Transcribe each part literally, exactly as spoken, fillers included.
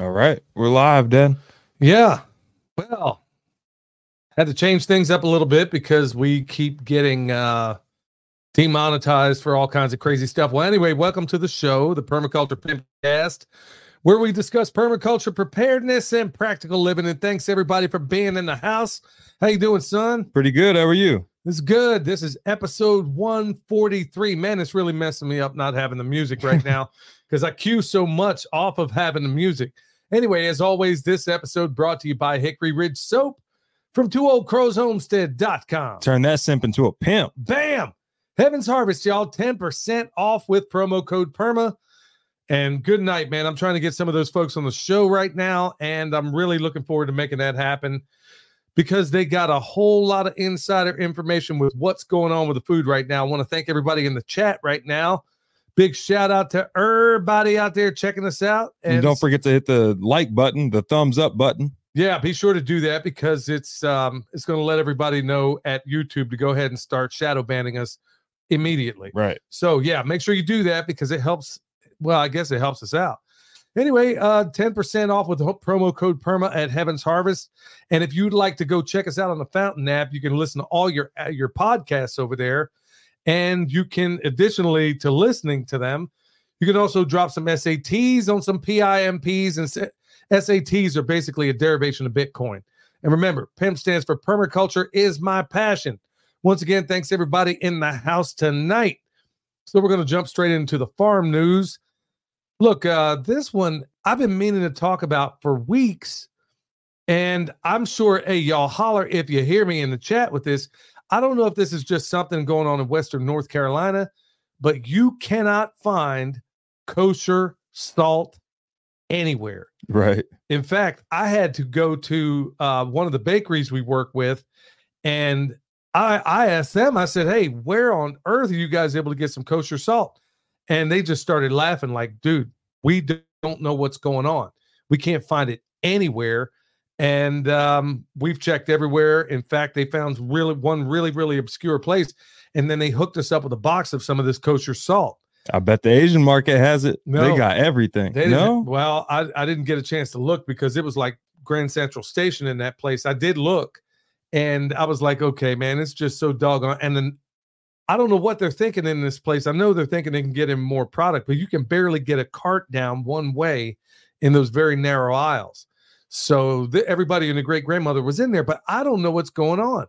All right. We're live, Dan. Yeah. Well, had to change things up a little bit because we keep getting uh, demonetized for all kinds of crazy stuff. Well, anyway, welcome to the show, the Permaculture Pimpcast, where we discuss permaculture preparedness and practical living. And thanks everybody for being in the house. How you doing, son? Pretty good. How are you? This is good. This is episode one forty-three. Man, it's really messing me up not having the music right now because I cue so much off of having the music. Anyway, as always, this episode brought to you by Hickory Ridge Soap from two old crows homestead dot com. Turn that simp into a pimp. Bam! Heaven's Harvest, y'all. ten percent off with promo code PERMA. And good night, man. I'm trying to get some of those folks on the show right now, and I'm really looking forward to making that happen because they got a whole lot of insider information with what's going on with the food right now. I want to thank everybody in the chat right now. Big shout out to everybody out there checking us out. And, and don't forget to hit the like button, the thumbs up button. Yeah, be sure to do that because it's um it's going to let everybody know at YouTube to go ahead and start shadow banning us immediately. Right. So yeah, make sure you do that because it helps. Well, I guess it helps us out. Anyway, uh, ten percent off with the promo code PERMA at Heaven's Harvest. And if you'd like to go check us out on the Fountain app, you can listen to all your uh, your podcasts over there. And you can, additionally to listening to them, you can also drop some S A Ts on some P I M Ps. And S A Ts are basically a derivation of Bitcoin. And remember, PIMP stands for Permaculture is my passion. Once again, thanks everybody in the house tonight. So we're going to jump straight into the farm news. Look, uh, this one I've been meaning to talk about for weeks, and I'm sure, hey, y'all holler if you hear me in the chat with this. I don't know if this is just something going on in Western North Carolina, but you cannot find kosher salt anywhere. Right. In fact, I had to go to uh, one of the bakeries we work with, and I, I asked them, I said, hey, where on earth are you guys able to get some kosher salt? And they just started laughing like, dude, we don't know what's going on. We can't find it anywhere. And um, we've checked everywhere. In fact, they found really one really, really obscure place. And then they hooked us up with a box of some of this kosher salt. I bet the Asian market has it. No, they got everything. They no? Well, I, I didn't get a chance to look because it was like Grand Central Station in that place. I did look. And I was like, okay, man, it's just so doggone. And then I don't know what they're thinking in this place. I know they're thinking they can get in more product, but you can barely get a cart down one way in those very narrow aisles. So the, everybody and the great grandmother was in there, but I don't know what's going on.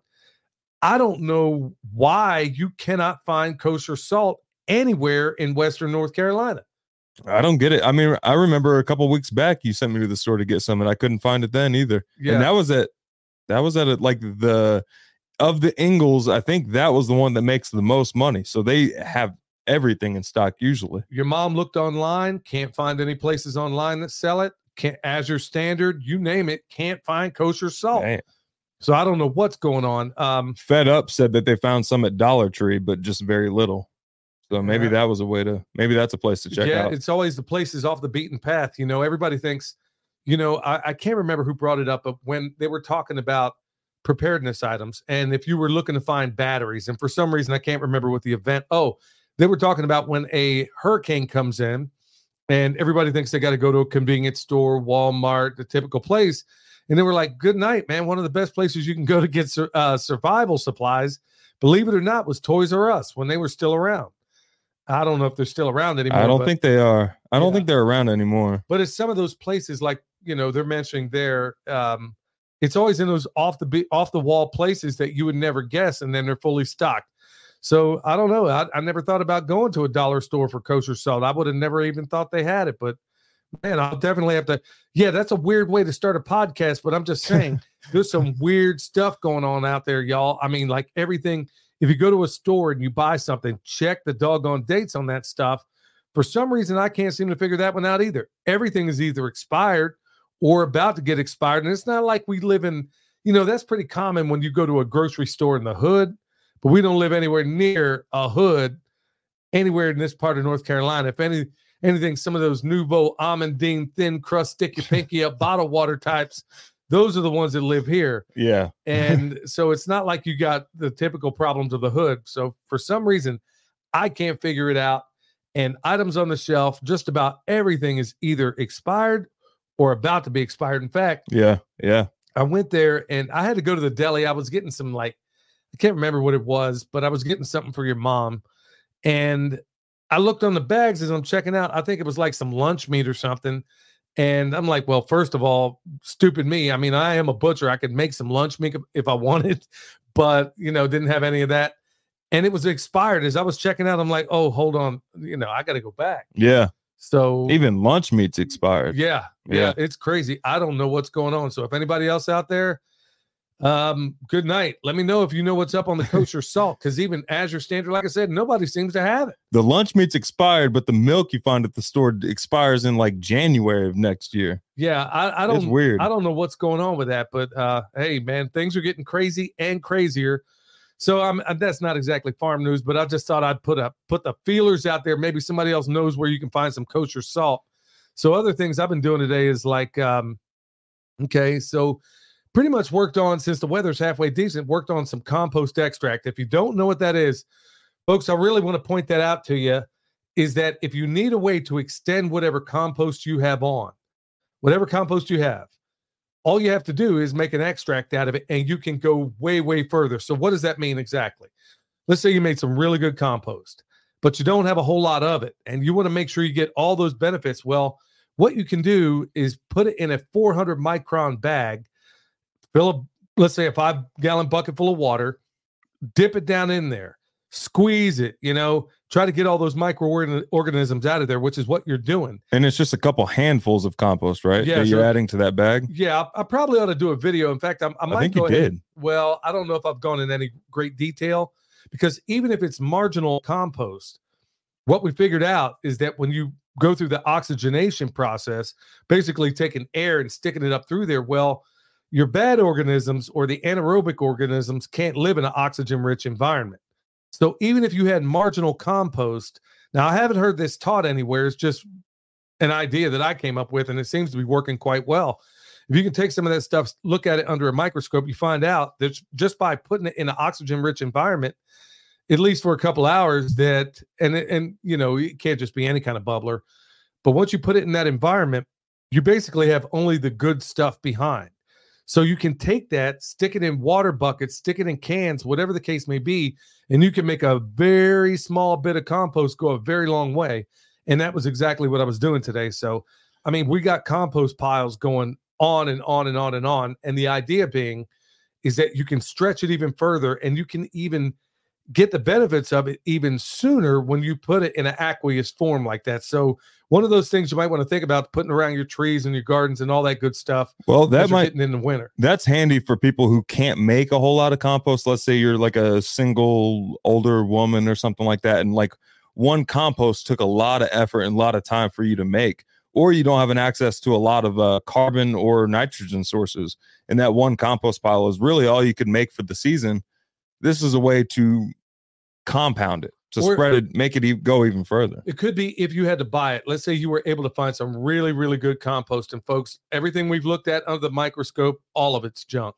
I don't know why you cannot find kosher salt anywhere in Western North Carolina. I don't get it. I mean, I remember a couple weeks back, you sent me to the store to get some, and I couldn't find it then either. Yeah. And that was at, that was at a, like the, of the Ingles, I think that was the one that makes the most money. So they have everything in stock usually. Your mom looked online, can't find any places online that sell it. Can't, Azure Standard, you name it, can't find kosher salt. Man. So I don't know what's going on. Um, Fed Up said that they found some at Dollar Tree, but just very little. So maybe yeah. that was a way to, maybe that's a place to check yeah, out. It's always the places off the beaten path. You know, everybody thinks, you know, I, I can't remember who brought it up, but when they were talking about preparedness items, and if you were looking to find batteries, and for some reason I can't remember what the event, oh, they were talking about when a hurricane comes in and everybody thinks they got to go to a convenience store, Walmart, the typical place, and they were like, good night, man. One of the best places you can go to get uh, survival supplies, believe it or not, was Toys R Us when they were still around. I don't know if they're still around anymore. I don't but, think they are. I don't yeah. think they're around anymore. But it's some of those places like, you know, they're mentioning there, um, it's always in those off the be- off the wall places that you would never guess, and then they're fully stocked. So I don't know. I, I never thought about going to a dollar store for kosher salt. I would have never even thought they had it. But man, I'll definitely have to. Yeah, that's a weird way to start a podcast. But I'm just saying, there's some weird stuff going on out there, y'all. I mean, like everything. If you go to a store and you buy something, check the doggone dates on that stuff. For some reason, I can't seem to figure that one out either. Everything is either expired or about to get expired. And it's not like we live in, you know, that's pretty common when you go to a grocery store in the hood, but we don't live anywhere near a hood anywhere in this part of North Carolina. If any anything, some of those Nouveau Almondine thin crust, stick your pinky up, bottled water types, those are the ones that live here. Yeah. And so it's not like you got the typical problems of the hood. So for some reason, I can't figure it out. And items on the shelf, just about everything is either expired or about to be expired. In fact, yeah, yeah. I went there and I had to go to the deli. I was getting some, like, I can't remember what it was, but I was getting something for your mom. And I looked on the bags as I'm checking out. I think it was like some lunch meat or something. And I'm like, well, first of all, stupid me. I mean, I am a butcher. I could make some lunch meat if I wanted, but, you know, didn't have any of that. And it was expired. As I was checking out, I'm like, oh, hold on. You know, I got to go back. Yeah. So even lunch meat's expired. Yeah, yeah. Yeah. It's crazy. I don't know what's going on. So if anybody else out there, um, good night. Let me know if you know what's up on the kosher salt. Because even Azure Standard, like I said, nobody seems to have it. The lunch meat's expired, but the milk you find at the store expires in like January of next year. Yeah, I, I don't. It's weird. I don't know what's going on with that, but uh, hey, man, things are getting crazy and crazier. So I'm that's not exactly farm news, but I just thought I'd put up put the feelers out there. Maybe somebody else knows where you can find some kosher salt. So other things I've been doing today is like, um, okay, so. Pretty much worked on, since the weather's halfway decent, worked on some compost extract. If you don't know what that is, folks, I really want to point that out to you, is that if you need a way to extend whatever compost you have on, whatever compost you have, all you have to do is make an extract out of it, and you can go way, way further. So what does that mean exactly? Let's say you made some really good compost, but you don't have a whole lot of it, and you want to make sure you get all those benefits. Well, what you can do is put it in a four hundred micron bag, fill a, let's say a five gallon bucket full of water, dip it down in there, squeeze it, you know, try to get all those microorganisms out of there, which is what you're doing. And it's just a couple handfuls of compost, right? Yeah, that so, you're adding to that bag. Yeah, I, I probably ought to do a video. In fact, I'm, I might I think go you ahead. did. Well, I don't know if I've gone in any great detail, because even if it's marginal compost, what we figured out is that when you go through the oxygenation process, basically taking air and sticking it up through there, well, your bad organisms or the anaerobic organisms can't live in an oxygen-rich environment. So even if you had marginal compost, now I haven't heard this taught anywhere, it's just an idea that I came up with, and it seems to be working quite well. If you can take some of that stuff, look at it under a microscope, you find out that just by putting it in an oxygen-rich environment, at least for a couple hours, that, and, and you know, it can't just be any kind of bubbler, but once you put it in that environment, you basically have only the good stuff behind. So you can take that, stick it in water buckets, stick it in cans, whatever the case may be, and you can make a very small bit of compost go a very long way. And that was exactly what I was doing today. So, I mean, we got compost piles going on and on and on and on. And the idea being is that you can stretch it even further, and you can even get the benefits of it even sooner when you put it in an aqueous form like that. So one of those things you might want to think about, putting around your trees and your gardens and all that good stuff. Well, that might getting in the winter. That's handy for people who can't make a whole lot of compost. Let's say you're like a single older woman or something like that, and like one compost took a lot of effort and a lot of time for you to make, or you don't have an access to a lot of uh, carbon or nitrogen sources, and that one compost pile is really all you could make for the season. This is a way to compound it, to or, spread it, make it e- go even further. It could be if you had to buy it. Let's say you were able to find some really, really good compost. And folks, everything we've looked at under the microscope, all of it's junk.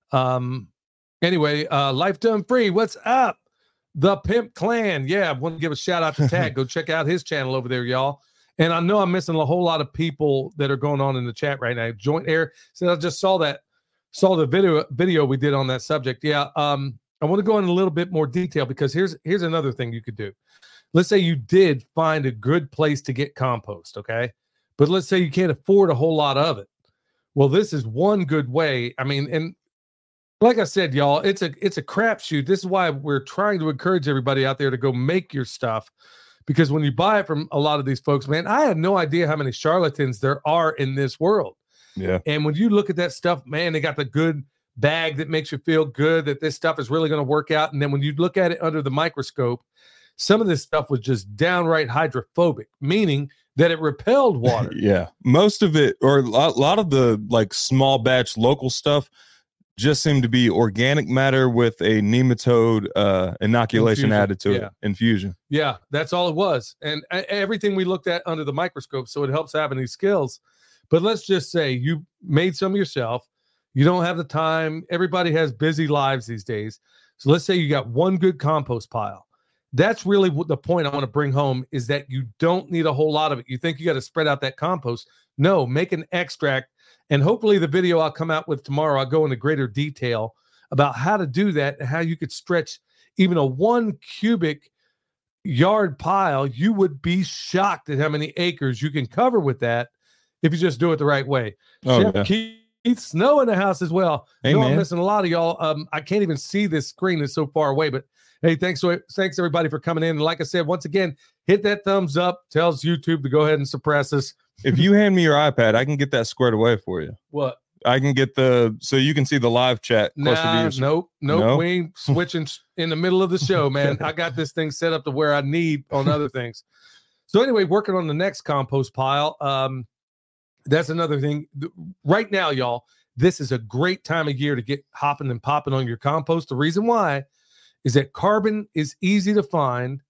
Um, anyway, uh, Life Done Free, what's up? The Pimp Clan. Yeah, I want to give a shout out to Tag. Go check out his channel over there, y'all. And I know I'm missing a whole lot of people that are going on in the chat right now. Joint Air said, I just saw that, saw the video video we did on that subject. Yeah, um, I want to go in a little bit more detail, because here's here's another thing you could do. Let's say you did find a good place to get compost, okay? But let's say you can't afford a whole lot of it. Well, this is one good way. I mean, and like I said, y'all, it's a it's a crapshoot. This is why we're trying to encourage everybody out there to go make your stuff, because when you buy it from a lot of these folks, man, I had no idea how many charlatans there are in this world. Yeah. And when you look at that stuff, man, they got the good bag that makes you feel good that this stuff is really going to work out. And then when you look at it under the microscope, some of this stuff was just downright hydrophobic, meaning that it repelled water. Yeah. Most of it, or a lot, lot of the like small batch local stuff, just seemed to be organic matter with a nematode uh, inoculation infusion. Added to yeah. it. Infusion. Yeah, that's all it was. And uh, everything we looked at under the microscope. So it helps having these skills. But let's just say you made some yourself. You don't have the time. Everybody has busy lives these days. So let's say you got one good compost pile. That's really what the point I want to bring home is that you don't need a whole lot of it. You think you got to spread out that compost. No, make an extract. And hopefully the video I'll come out with tomorrow, I'll go into greater detail about how to do that and how you could stretch even a one cubic yard pile. You would be shocked at how many acres you can cover with that if you just do it the right way. Oh, Chef yeah. Keith Snow in the house as well. Hey, no, man. I'm missing a lot of y'all. Um, I can't even see this screen. It's so far away, but hey, thanks, so, thanks everybody for coming in. And like I said, once again, hit that thumbs up. Tells YouTube to go ahead and suppress us. If you hand me your iPad, I can get that squared away for you. What? I can get the so you can see the live chat closer Nah, to your. nope, nope. No? We ain't switching in the middle of the show, man. I got this thing set up to where I need on other things. So anyway, working on the next compost pile. Um, that's another thing. Right now, y'all, this is a great time of year to get hopping and popping on your compost. The reason why is that carbon is easy to find.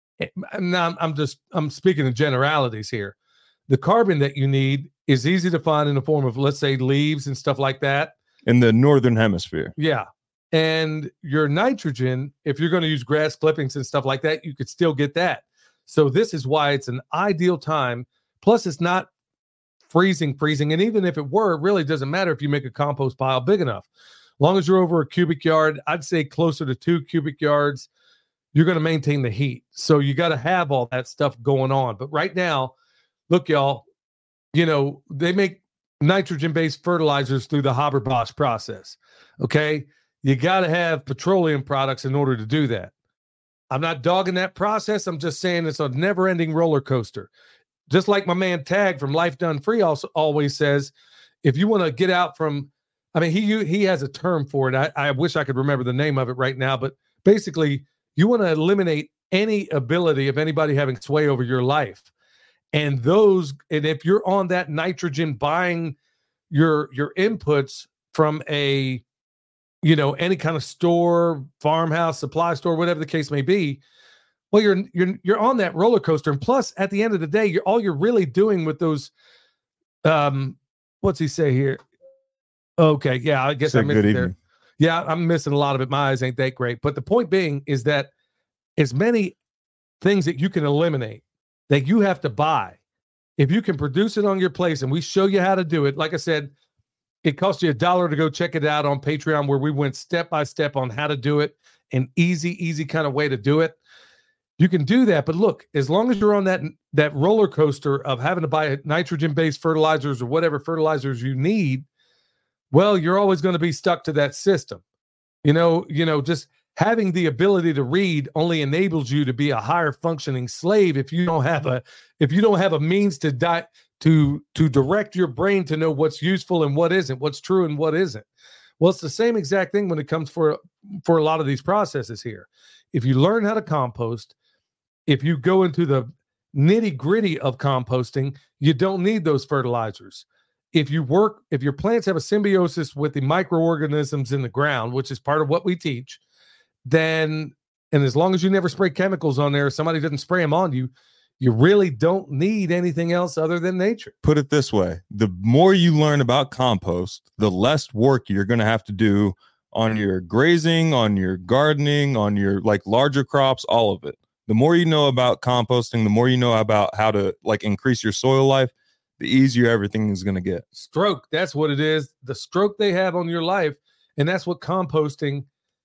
And now I'm, I'm just I'm speaking in generalities here. The carbon that you need is easy to find in the form of, let's say, leaves and stuff like that. In the northern hemisphere. Yeah. And your nitrogen, if you're going to use grass clippings and stuff like that, you could still get that. So this is why it's an ideal time. Plus, it's not freezing, freezing. And even if it were, it really doesn't matter if you make a compost pile big enough. As long as you're over a cubic yard, I'd say closer to two cubic yards, you're going to maintain the heat. So you got to have all that stuff going on. But right now, look, y'all, you know, they make nitrogen-based fertilizers through the Haber-Bosch process, okay? You got to have petroleum products in order to do that. I'm not dogging that process. I'm just saying it's a never-ending roller coaster. Just like my man Tag from Life Done Free also always says, if you want to get out from, I mean, he he has a term for it. I, I wish I could remember the name of it right now, but basically, you want to eliminate any ability of anybody having sway over your life. And those, and if you're on that nitrogen buying your your inputs from a, you know, any kind of store, farmhouse, supply store, whatever the case may be, well, you're you're you're on that roller coaster. And plus, at the end of the day, you're all you're really doing with those. Um, what's he say here? Okay, yeah, I guess I missed it there. Yeah, I'm missing a lot of it. My eyes ain't that great. But the point being is that as many things that you can eliminate that you have to buy, if you can produce it on your place and we show you how to do it, like I said, it costs you a dollar to go check it out on Patreon, where we went step by step on how to do it, an easy, easy kind of way to do it. You can do that. But look, as long as you're on that, that roller coaster of having to buy nitrogen-based fertilizers or whatever fertilizers you need, well, you're always going to be stuck to that system. You know, you know, just having the ability to read only enables you to be a higher functioning slave if you don't have a if you don't have a means to di- to to direct your brain to know what's useful and what isn't, what's true and what isn't. Well, it's the same exact thing when it comes for for a lot of these processes here. If you learn how to compost, if you go into the nitty-gritty of composting, you don't need those fertilizers. If you work, if your plants have a symbiosis with the microorganisms in the ground, which is part of what we teach, then, and as long as you never spray chemicals on there, somebody doesn't spray them on you, you really don't need anything else other than nature. Put it this way, the more you learn about compost, the less work you're going to have to do on your grazing, on your gardening, on your like larger crops, all of it. The more you know about composting, the more you know about how to like increase your soil life, the easier everything is going to get. Stroke, that's what it is. The stroke they have on your life. And that's what composting,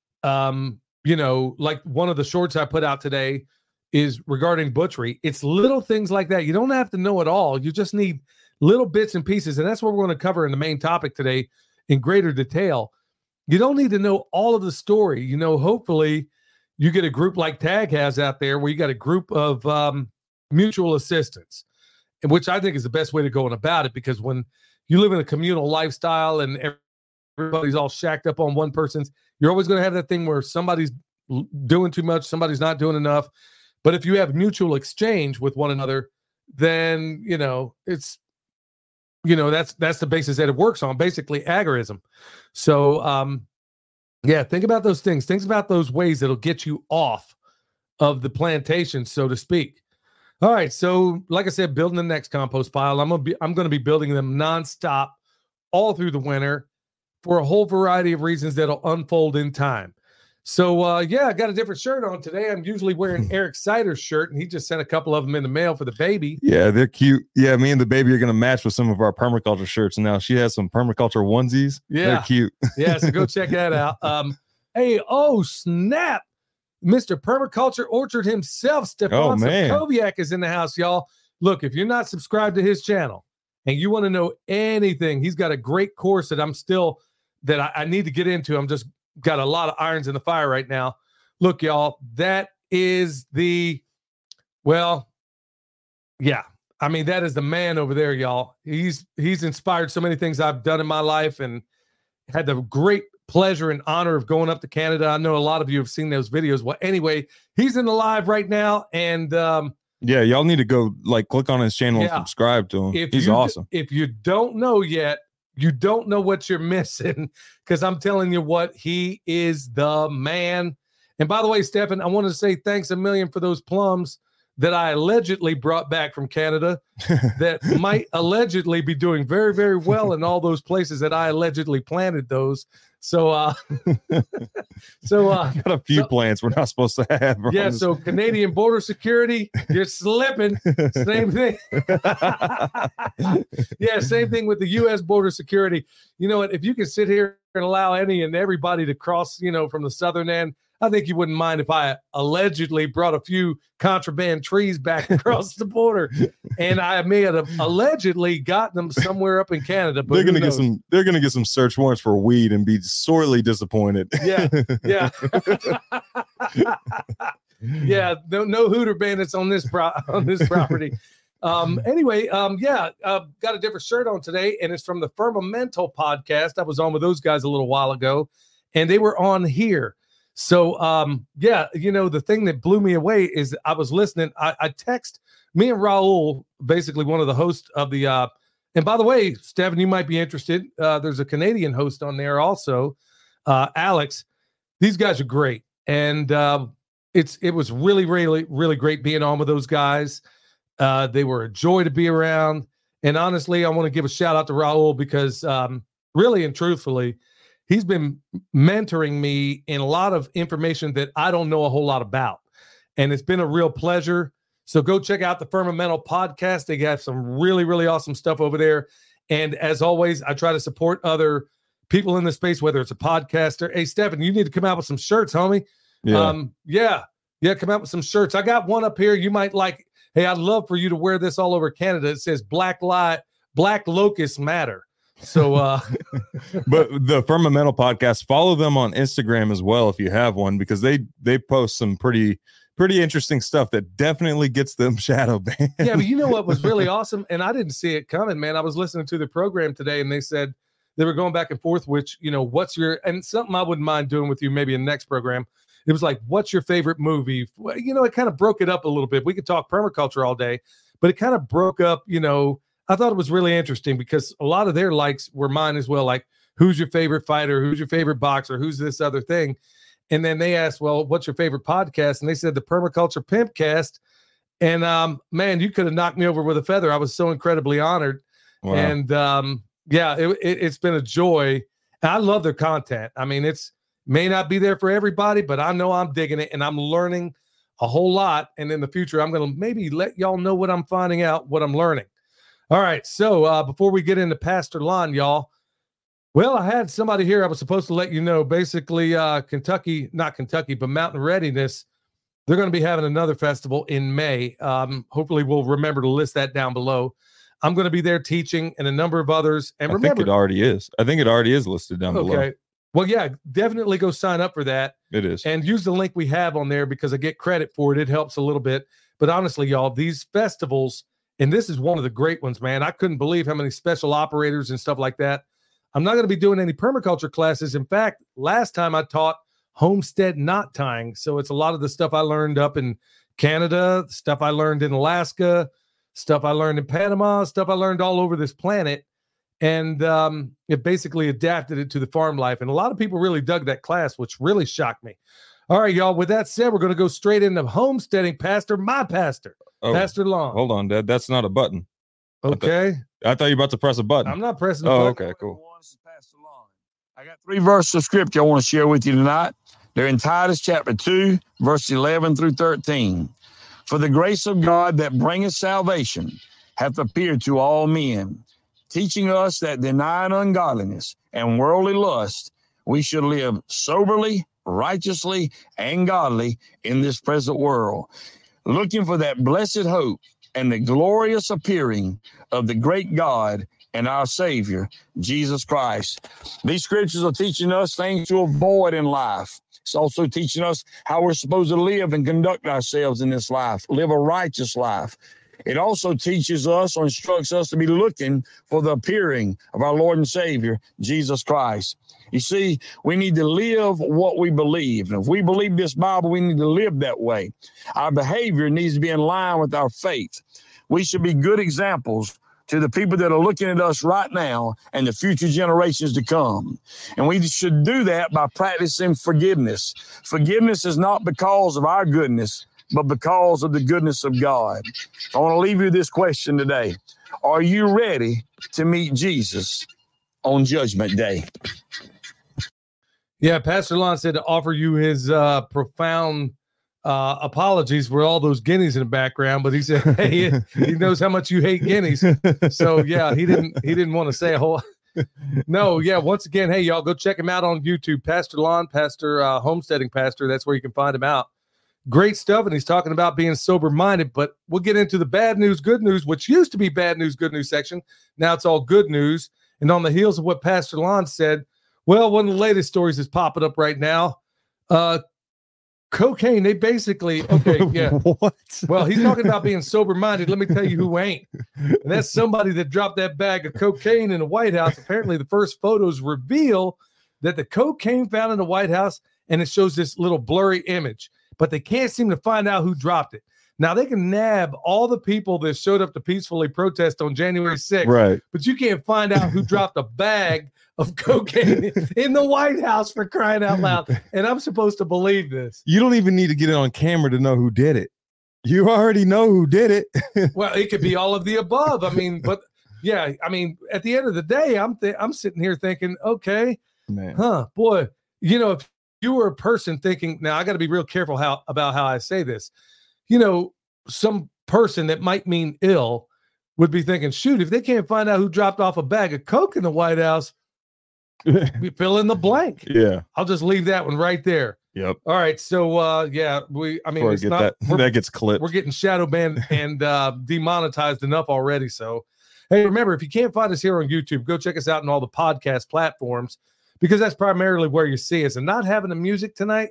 um, you know, like one of the shorts I put out today is regarding butchery. It's little things like that. You don't have to know it all. You just need little bits and pieces. And that's what we're going to cover in the main topic today in greater detail. You don't need to know all of the story. You know, hopefully you get a group like Tag has out there where you got a group of um, mutual assistance, which I think is the best way to go about it, because when you live in a communal lifestyle and everybody's all shacked up on one person's, you're always going to have that thing where somebody's doing too much, somebody's not doing enough. But if you have mutual exchange with one another, then, you know, it's, you know, that's, that's the basis that it works on, basically agorism. So, um, yeah, think about those things. Think about those ways that'll get you off of the plantation, so to speak. All right, so like I said, building the next compost pile. I'm gonna be I'm gonna be building them nonstop all through the winter for a whole variety of reasons that'll unfold in time. So, uh, yeah, I got a different shirt on today. I'm usually wearing Eric Sider's shirt, and he just sent a couple of them in the mail for the baby. Yeah, they're cute. Yeah, me and the baby are going to match with some of our permaculture shirts. And now she has some permaculture onesies. Yeah. They're cute. Yeah, so go check that out. Um, hey, oh, snap. Mister Permaculture Orchard himself, Stefan Oh, man. Sokoviak, is in the house, y'all. Look, if you're not subscribed to his channel and you want to know anything, he's got a great course that I'm still, that I, I need to get into. I'm just got a lot of irons in the fire right now. Look, y'all, that is the, well, yeah. I mean, that is the man over there, y'all. He's he's inspired so many things I've done in my life and had the great pleasure and honor of going up to Canada. I know a lot of you have seen those videos. Well, anyway, he's in the live right now. And um, yeah, y'all need to go like click on his channel Yeah. and subscribe to him. if He's you, awesome. If you don't know yet, you don't know what you're missing, because I'm telling you what, he is the man. And by the way, Stefan, I want to say thanks a million for those plums that I allegedly brought back from Canada that might allegedly be doing very, very well in all those places that I allegedly planted those. So, uh, so, uh, Got a few so- plants we're not supposed to have. yeah, on this- so Canadian border security, you're slipping. Same thing. Yeah, same thing with the U S border security. You know what? If you can sit here and allow any and everybody to cross, you know, from the southern end, I think you wouldn't mind if I allegedly brought a few contraband trees back across the border, and I may have allegedly gotten them somewhere up in Canada. But they're gonna who get knows? some. They're gonna get some search warrants for weed and be sorely disappointed. Yeah, yeah, yeah. No, no Hooter bandits on this pro- on this property. Um, anyway, um, yeah, uh, got a different shirt on today, and it's from the Firmamental podcast. I was on with those guys a little while ago, and they were on here. So, um, yeah, you know, the thing that blew me away is I was listening. I, I text me and Raul, basically one of the hosts of the, uh, and by the way, Stephen, you might be interested. Uh, there's a Canadian host on there also, uh, Alex. These guys are great. And uh, it's it was really, really, really great being on with those guys. Uh, they were a joy to be around. And honestly, I want to give a shout out to Raul because um, really and truthfully, he's been mentoring me in a lot of information that I don't know a whole lot about. And it's been a real pleasure. So go check out the Firmamental podcast. They got some really, really awesome stuff over there. And as always, I try to support other people in the space, whether it's a podcaster. Hey, Stephan, you need to come out with some shirts, homie. Yeah. Um, yeah. Yeah, come out with some shirts. I got one up here. You might like, hey, I'd love for you to wear this all over Canada. It says Black Light, Black Locusts Matter. So, uh, But the Firmamental podcast, follow them on Instagram as well if you have one, because they they post some pretty pretty interesting stuff that definitely gets them shadow banned. yeah, but you know what was really awesome, and I didn't see it coming, man. I was listening to the program today, and they said they were going back and forth, which, you know, what's your, and something I wouldn't mind doing with you maybe in the next program. It was like, what's your favorite movie? Well, you know, it kind of broke it up a little bit. We could talk permaculture all day, but it kind of broke up, you know, I thought it was really interesting because a lot of their likes were mine as well. Like, who's your favorite fighter? Who's your favorite boxer? Who's this other thing? And then they asked, well, what's your favorite podcast? And they said the Permaculture Pimpcast. And um, man, you could have knocked me over with a feather. I was so incredibly honored. Wow. And um, yeah, it, it, it's been a joy. And I love their content. I mean, it's may not be there for everybody, but I know I'm digging it and I'm learning a whole lot. And in the future, I'm going to maybe let y'all know what I'm finding out, what I'm learning. All right. So uh, before we get into Pastor Lon, y'all, well, I had somebody here I was supposed to let you know. Basically, uh, Kentucky, not Kentucky, but Mountain Readiness, they're going to be having another festival in May. Um, hopefully, we'll remember to list that down below. I'm going to be there teaching and a number of others. And I remember, think it already is. I think it already is listed down okay. below. Well, yeah, definitely go sign up for that. It is. And use the link we have on there because I get credit for it. It helps a little bit. But honestly, y'all, these festivals, and this is one of the great ones, man. I couldn't believe how many special operators and stuff like that. I'm not going to be doing any permaculture classes. In fact, last time I taught homestead knot tying. So it's a lot of the stuff I learned up in Canada, stuff I learned in Alaska, stuff I learned in Panama, stuff I learned all over this planet. And um, it basically adapted it to the farm life. And a lot of people really dug that class, which really shocked me. All right, y'all. With that said, we're going to go straight into homesteading. Pastor, my pastor, Oh, Pastor Long. hold on, Dad. That's not a button. Okay. I thought you were about to press a button. I'm not pressing the Oh, button. okay, cool. I got three verses of scripture I want to share with you tonight. They're in Titus chapter two, verse eleven through thirteen. For the grace of God that bringeth salvation hath appeared to all men, teaching us that denying ungodliness and worldly lust, we should live soberly, righteously, and godly in this present world, looking for that blessed hope and the glorious appearing of the great God and our Savior, Jesus Christ. These scriptures are teaching us things to avoid in life. It's also teaching us how we're supposed to live and conduct ourselves in this life, live a righteous life. It also teaches us or instructs us to be looking for the appearing of our Lord and Savior, Jesus Christ. You see, we need to live what we believe. And if we believe this Bible, we need to live that way. Our behavior needs to be in line with our faith. We should be good examples to the people that are looking at us right now and the future generations to come. And we should do that by practicing forgiveness. Forgiveness is not because of our goodness, but because of the goodness of God. I want to leave you this question today. Are you ready to meet Jesus on Judgment Day? Yeah, Pastor Lon said to offer you his uh, profound uh, apologies for all those guineas in the background, but he said, hey, he knows how much you hate guineas. So yeah, he didn't he didn't want to say a whole no, yeah. Once again, hey, y'all go check him out on YouTube, Pastor Lon, Pastor uh, Homesteading Pastor. That's where you can find him out. Great stuff, and he's talking about being sober-minded, but we'll get into the bad news, good news, which used to be bad news, good news section. Now it's all good news. And on the heels of what Pastor Lon said, well, one of the latest stories is popping up right now. Uh, cocaine, they basically, okay, yeah. What? Well, he's talking about being sober-minded. Let me tell you who ain't. And that's somebody that dropped that bag of cocaine in the White House. Apparently, the first photos reveal that the cocaine found in the White House, and it shows this little blurry image. But they can't seem to find out who dropped it. Now, they can nab all the people that showed up to peacefully protest on January sixth, right? But you can't find out who dropped a bag of cocaine in the White House, for crying out loud. And I'm supposed to believe this. You don't even need to get it on camera to know who did it. You already know who did it. Well, it could be all of the above. I mean, but yeah, I mean, at the end of the day, I'm th- I'm sitting here thinking, okay, man, huh, boy, you know, if you were a person thinking, now I got to be real careful how about how I say this. You know, some person that might mean ill would be thinking, shoot, if they can't find out who dropped off a bag of Coke in the White House, we fill in the blank. Yeah. I'll just leave that one right there. Yep. All right. So, uh, yeah, we, I mean, Before I it's get not, that, that gets clipped. We're getting shadow banned and uh, demonetized enough already. So, hey, remember, if you can't find us here on YouTube, go check us out on all the podcast platforms, because that's primarily where you see us. And not having the music tonight,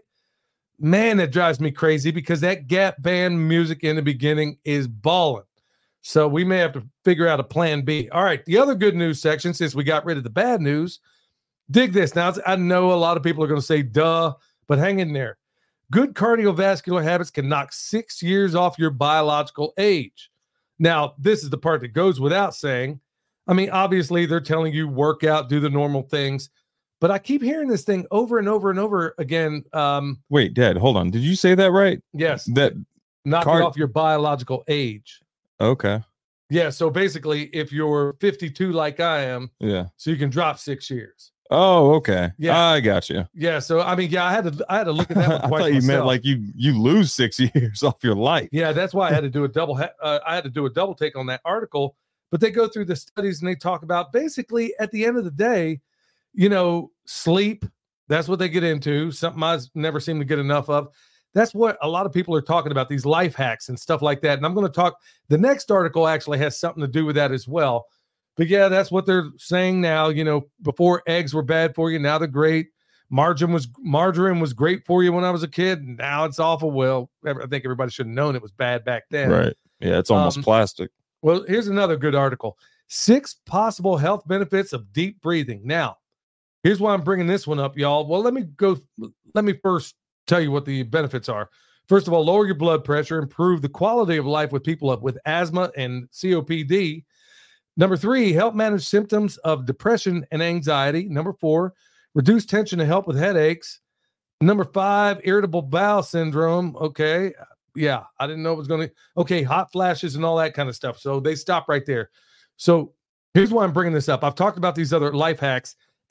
man, that drives me crazy, because that Gap Band music in the beginning is balling. So we may have to figure out a plan B. All right, the other good news section, since we got rid of the bad news, dig this. Now, I know a lot of people are going to say, duh, but hang in there. Good cardiovascular habits can knock six years off your biological age. Now, this is the part that goes without saying. I mean, obviously, they're telling you work out, do the normal things. But I keep hearing this thing over and over and over again. Um, Wait, Dad, hold on. Did you say that right? Yes. That knock card- it off your biological age. Okay. Yeah. So basically, if you're fifty-two like I am, yeah, so you can drop six years. Oh, okay. Yeah, I got you. Yeah. So I mean, yeah, I had to I had to look at that. I thought you myself. meant like you you lose six years off your life. Yeah, that's why I had to do a double. Uh, I had to do a double take on that article. But they go through the studies and they talk about basically at the end of the day, you know, sleep, that's what they get into. Something I never seem to get enough of. That's what a lot of people are talking about, these life hacks and stuff like that. And I'm going to talk, the next article actually has something to do with that as well. But yeah, that's what they're saying now. You know, before eggs were bad for you, now they're great. Margarine was margarine was great for you when I was a kid. Now it's awful. Well, I think everybody should have known it was bad back then. Right. Yeah, it's almost um, plastic. Well, here's another good article. Six possible health benefits of deep breathing. Now, here's why I'm bringing this one up, y'all. Well, let me go. Let me first tell you what the benefits are. First of all, lower your blood pressure, improve the quality of life with people with asthma and C O P D. Number three, help manage symptoms of depression and anxiety. Number four, reduce tension to help with headaches. Number five, irritable bowel syndrome. Okay. Yeah, I didn't know it was going to. Okay, hot flashes and all that kind of stuff. So they stop right there. So here's why I'm bringing this up. I've talked about these other life hacks,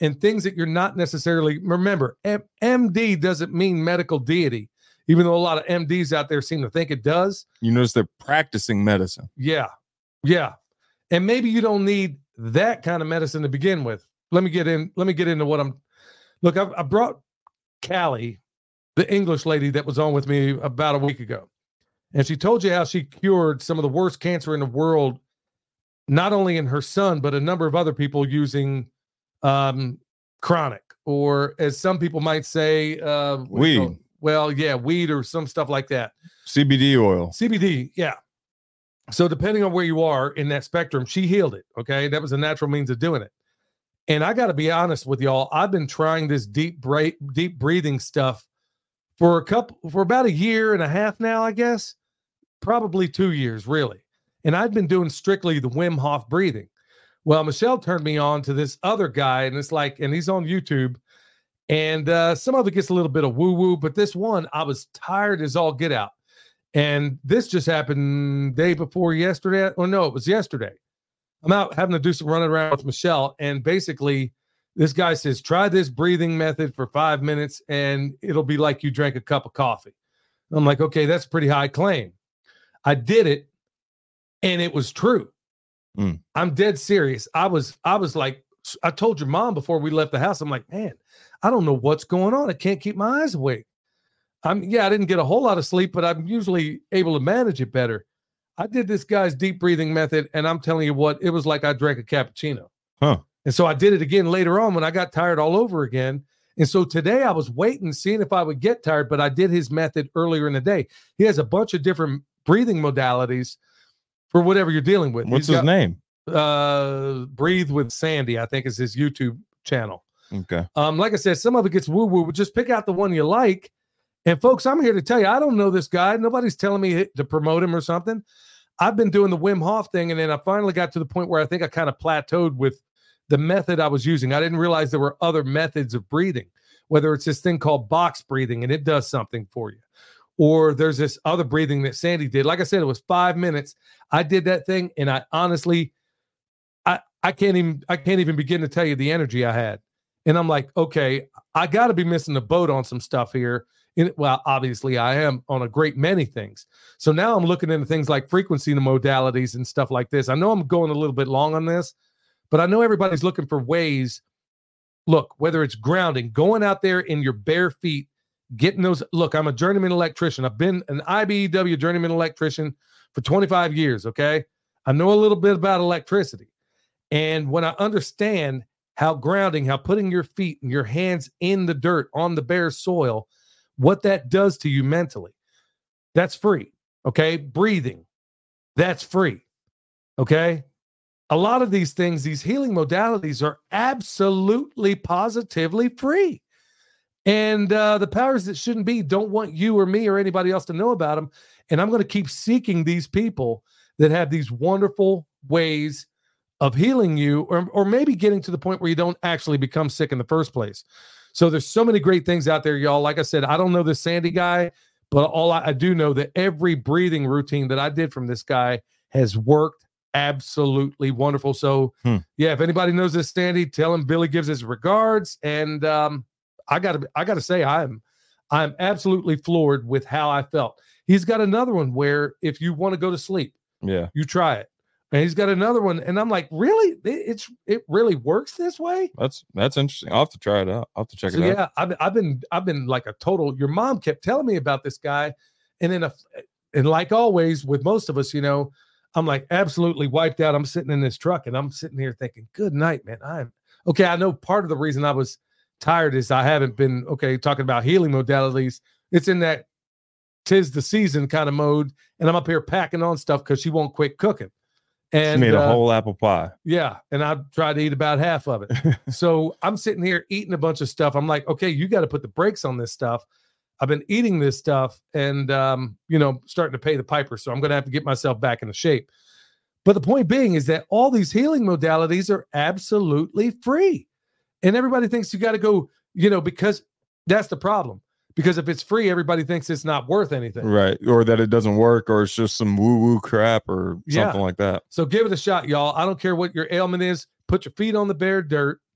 and things that you're not necessarily, remember, M- MD doesn't mean medical deity, even though a lot of M Ds out there seem to think it does. You notice they're practicing medicine. Yeah. Yeah. And maybe you don't need that kind of medicine to begin with. Let me get in. Let me get into what I'm, look, I, I brought Callie, the English lady that was on with me about a week ago. And she told you how she cured some of the worst cancer in the world, not only in her son, but a number of other people using um, chronic, or as some people might say, uh, weed. Well, yeah, weed or some stuff like that. C B D oil. C B D, yeah. So depending on where you are in that spectrum, she healed it. Okay. That was a natural means of doing it. And I got to be honest with y'all. I've been trying this deep break, deep breathing stuff for a couple, for about a year and a half now, I guess, probably two years really. And I've been doing strictly the Wim Hof breathing. Well, Michelle turned me on to this other guy, and it's like, and he's on YouTube, and uh, some of it gets a little bit of woo woo, but this one, I was tired as all get out. And this just happened day before yesterday. Or no, it was yesterday. I'm out having to do some running around with Michelle. And basically this guy says, try this breathing method for five minutes and it'll be like you drank a cup of coffee. I'm like, okay, that's a pretty high claim. I did it and it was true. Mm. I'm dead serious. I was, I was like, I told your mom before we left the house, I'm like, man, I don't know what's going on. I can't keep my eyes awake. I'm yeah, I didn't get a whole lot of sleep, but I'm usually able to manage it better. I did this guy's deep breathing method, and I'm telling you what, it was like I drank a cappuccino. Huh. And so I did it again later on when I got tired all over again. And so today I was waiting, seeing if I would get tired, but I did his method earlier in the day. He has a bunch of different breathing modalities for whatever you're dealing with. What's He's his got, name? Uh, Breathe with Sandy, I think is his YouTube channel. Okay. Um, like I said, some of it gets woo-woo, but just pick out the one you like. And folks, I'm here to tell you, I don't know this guy. Nobody's telling me to promote him or something. I've been doing the Wim Hof thing, and then I finally got to the point where I think I kind of plateaued with the method I was using. I didn't realize there were other methods of breathing, whether it's this thing called box breathing, and it does something for you. Or there's this other breathing that Sandy did. Like I said, it was five minutes. I did that thing, and I honestly, I, I can't even, I can't even begin to tell you the energy I had. And I'm like, okay, I got to be missing the boat on some stuff here. In, well, obviously I am on a great many things. So now I'm looking into things like frequency modalities and stuff like this. I know I'm going a little bit long on this, but I know everybody's looking for ways. Look, whether it's grounding, going out there in your bare feet, getting those. Look, I'm a journeyman electrician. I've been an I B E W journeyman electrician for twenty-five years. Okay. I know a little bit about electricity. And when I understand how grounding, how putting your feet and your hands in the dirt on the bare soil, what that does to you mentally, that's free. Okay. Breathing, that's free. Okay. A lot of these things, these healing modalities are absolutely positively free. And uh, the powers that shouldn't be don't want you or me or anybody else to know about them. And I'm going to keep seeking these people that have these wonderful ways of healing you, or, or maybe getting to the point where you don't actually become sick in the first place. So there's so many great things out there, y'all. Like I said, I don't know this Sandy guy, but all I, I do know that every breathing routine that I did from this guy has worked absolutely wonderful. So hmm. yeah, if anybody knows this Sandy, tell him Billy gives his regards. And um, I gotta, I gotta say, I'm, I'm absolutely floored with how I felt. He's got another one where if you want to go to sleep, yeah, you try it. And he's got another one, and I'm like, really? It, it's it really works this way? That's that's interesting. I'll have to try it out. I'll have to check so, it yeah, out. I've I've been I've been like a total. Your mom kept telling me about this guy, and then a, and like always with most of us, you know, I'm like absolutely wiped out. I'm sitting in this truck, and I'm sitting here thinking, good night, man. I'm okay. I know part of the reason I was tired is I haven't been okay talking about healing modalities. It's in that 'tis the season kind of mode, and I'm up here packing on stuff because she won't quit cooking. And she made a uh, whole apple pie. Yeah. And I tried to eat about half of it. So I'm sitting here eating a bunch of stuff. I'm like, okay, you got to put the brakes on this stuff. I've been eating this stuff and, um, you know, starting to pay the piper. So I'm going to have to get myself back into shape. But the point being is that all these healing modalities are absolutely free. And everybody thinks you got to go, you know, because that's the problem. Because if it's free, everybody thinks it's not worth anything. Right. Or that it doesn't work, or it's just some woo-woo crap or something yeah. like that. So give it a shot, y'all. I don't care what your ailment is. Put your feet on the bare dirt.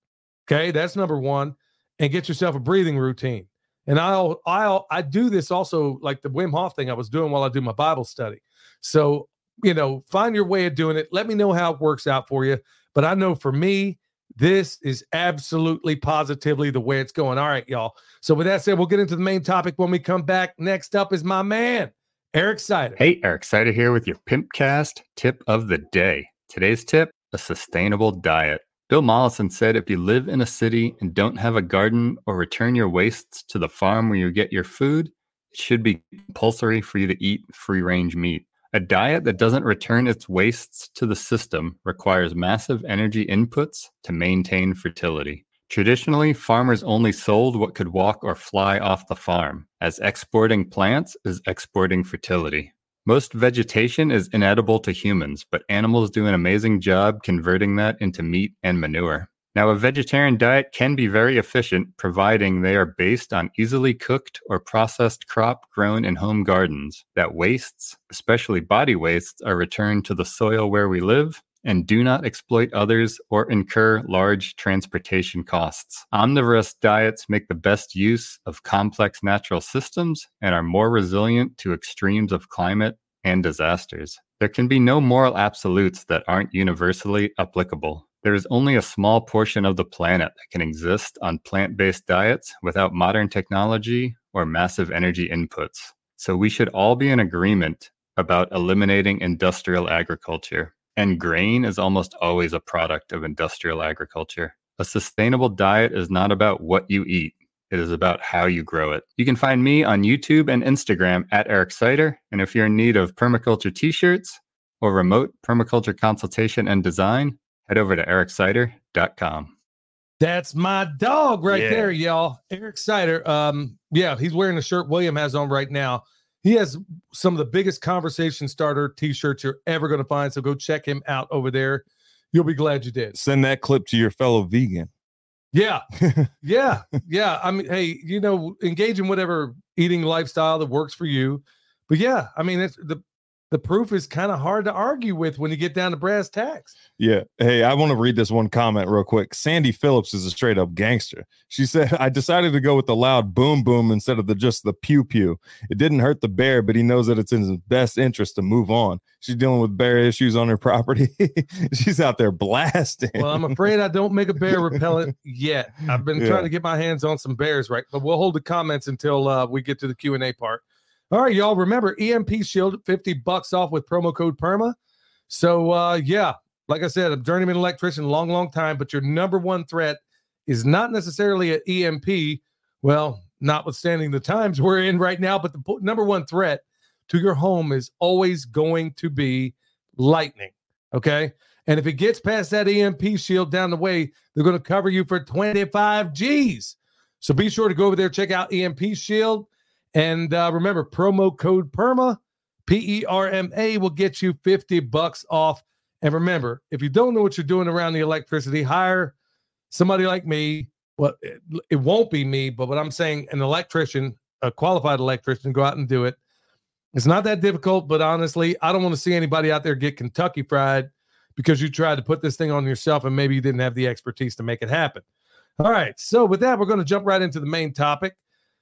Okay, that's number one. And get yourself a breathing routine. And I'll, I'll, I do this also, like the Wim Hof thing I was doing while I do my Bible study. So, you know, find your way of doing it. Let me know how it works out for you. But I know for me, this is absolutely positively the way it's going. All right, y'all. So with that said, we'll get into the main topic when we come back. Next up is my man, Eric Sider. Hey, Eric Sider here with your Pimpcast tip of the day. Today's tip, a sustainable diet. Bill Mollison said if you live in a city and don't have a garden or return your wastes to the farm where you get your food, it should be compulsory for you to eat free-range meat. A diet that doesn't return its wastes to the system requires massive energy inputs to maintain fertility. Traditionally, farmers only sold what could walk or fly off the farm, as exporting plants is exporting fertility. Most vegetation is inedible to humans, but animals do an amazing job converting that into meat and manure. Now, a vegetarian diet can be very efficient, providing they are based on easily cooked or processed crop grown in home gardens. That wastes, especially body wastes, are returned to the soil where we live and do not exploit others or incur large transportation costs. Omnivorous diets make the best use of complex natural systems and are more resilient to extremes of climate and disasters. There can be no moral absolutes that aren't universally applicable. There is only a small portion of the planet that can exist on plant-based diets without modern technology or massive energy inputs. So we should all be in agreement about eliminating industrial agriculture. And grain is almost always a product of industrial agriculture. A sustainable diet is not about what you eat. It is about how you grow it. You can find me on YouTube and Instagram at Eric Sider. And if you're in need of permaculture t-shirts or remote permaculture consultation and design, head over to eric sider dot com. That's my dog right Yeah. there, y'all. Eric Sider. Um, yeah, he's wearing the shirt William has on right now. He has some of the biggest conversation starter t-shirts you're ever going to find. So go check him out over there. You'll be glad you did. Send that clip to your fellow vegan. Yeah. Yeah. Yeah. I mean, hey, you know, engage in whatever eating lifestyle that works for you. But yeah, I mean, it's the, the proof is kind of hard to argue with when you get down to brass tacks. Yeah. Hey, I want to read this one comment real quick. Sandy Phillips is a straight up gangster. She said, I decided to go with the loud boom boom instead of the just the pew pew. It didn't hurt the bear, but he knows that it's in his best interest to move on. She's dealing with bear issues on her property. She's out there blasting. Well, I'm afraid I don't make a bear repellent yet. I've been Yeah. trying to get my hands on some bears, right? But we'll hold the comments until uh, we get to the Q and A part. All right, y'all. Remember, E M P Shield, fifty bucks off with promo code PERMA. So, uh, yeah, like I said, I'm a journeyman electrician, long, long time, but your number one threat is not necessarily an E M P. Well, notwithstanding the times we're in right now, but the po- number one threat to your home is always going to be lightning. Okay. And if it gets past that E M P shield down the way, they're going to cover you for twenty-five G's. So be sure to go over there, check out E M P Shield. And uh, remember, promo code PERMA, P E R M A, will get you fifty bucks off. And remember, if you don't know what you're doing around the electricity, hire somebody like me. Well, it, it won't be me, but what I'm saying, an electrician, a qualified electrician, go out and do it. It's not that difficult, but honestly, I don't want to see anybody out there get Kentucky fried because you tried to put this thing on yourself and maybe you didn't have the expertise to make it happen. All right. So with that, we're going to jump right into the main topic.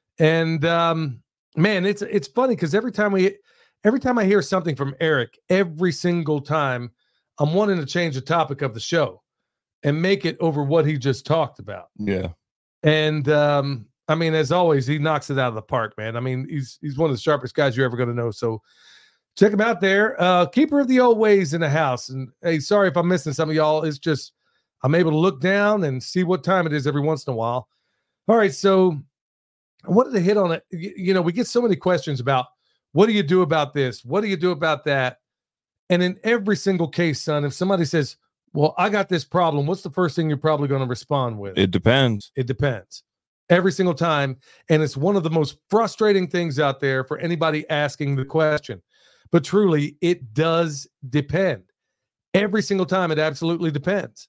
And um, man, it's it's funny because every time we every time I hear something from Eric, every single time I'm wanting to change the topic of the show and make it over what he just talked about. Yeah. And um, I mean, as always, he knocks it out of the park, man. I mean, he's he's one of the sharpest guys you're ever going to know. So check him out there. Uh, keeper of the old ways in the house. And hey, sorry if I'm missing some of y'all. It's just I'm able to look down and see what time it is every once in a while. All right, so I wanted to hit on it. You, you know, we get so many questions about what do you do about this? What do you do about that? And in every single case, son, if somebody says, well, I got this problem, what's the first thing you're probably going to respond with? It depends. It depends. Every single time. And it's one of the most frustrating things out there for anybody asking the question. But truly, it does depend. Every single time, it absolutely depends.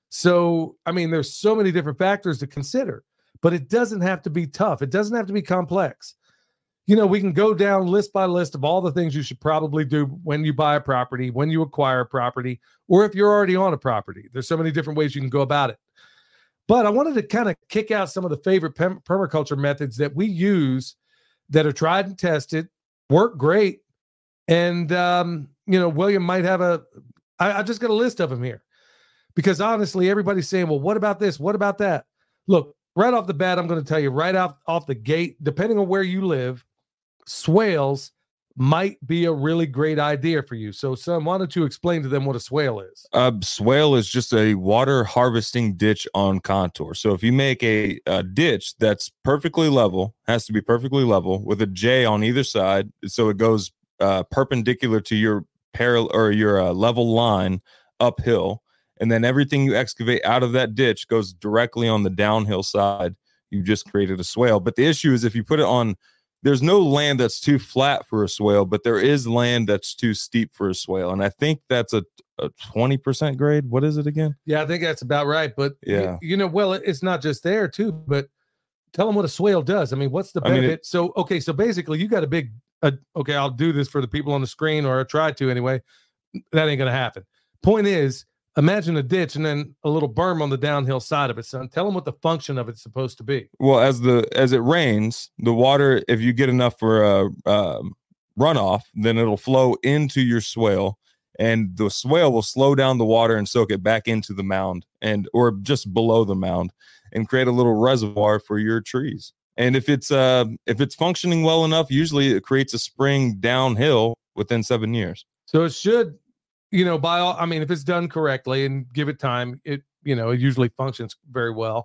So, I mean, there's so many different factors to consider, but it doesn't have to be tough. It doesn't have to be complex. You know, we can go down list by list of all the things you should probably do when you buy a property, when you acquire a property, or if you're already on a property. There's so many different ways you can go about it. But I wanted to kind of kick out some of the favorite perm- permaculture methods that we use that are tried and tested, work great. And, um, you know, William might have a, I, I just got a list of them here because honestly, everybody's saying, well, what about this? What about that? Look, right off the bat, I'm going to tell you right off, off the gate, depending on where you live, swales might be a really great idea for you. So, son, why don't you explain to them what a swale is? A swale is just a water harvesting ditch on contour. So if you make a, a ditch that's perfectly level, has to be perfectly level with a J on either side, so it goes uh, perpendicular to your parallel or your uh, level line uphill, and then everything you excavate out of that ditch goes directly on the downhill side. You just created a swale. But the issue is if you put it on, there's no land that's too flat for a swale, but there is land that's too steep for a swale. And I think that's a, a twenty percent grade. What is it again? Yeah, I think that's about right. But, yeah, you, you know, well, it's not just there too, but tell them what a swale does. I mean, what's the benefit? I mean, it, so, okay, so basically you got a big, uh, okay, I'll do this for the people on the screen, or I try to anyway. That ain't going to happen. Point is, imagine a ditch and then a little berm on the downhill side of it, son. Tell them what the function of it's supposed to be. Well, as the as it rains, the water, if you get enough for a uh, runoff, then it'll flow into your swale, and the swale will slow down the water and soak it back into the mound, and or just below the mound, and create a little reservoir for your trees. And if it's uh if it's functioning well enough, usually it creates a spring downhill within seven years. So it should. You know, by all, I mean, if it's done correctly and give it time, it, you know, it usually functions very well.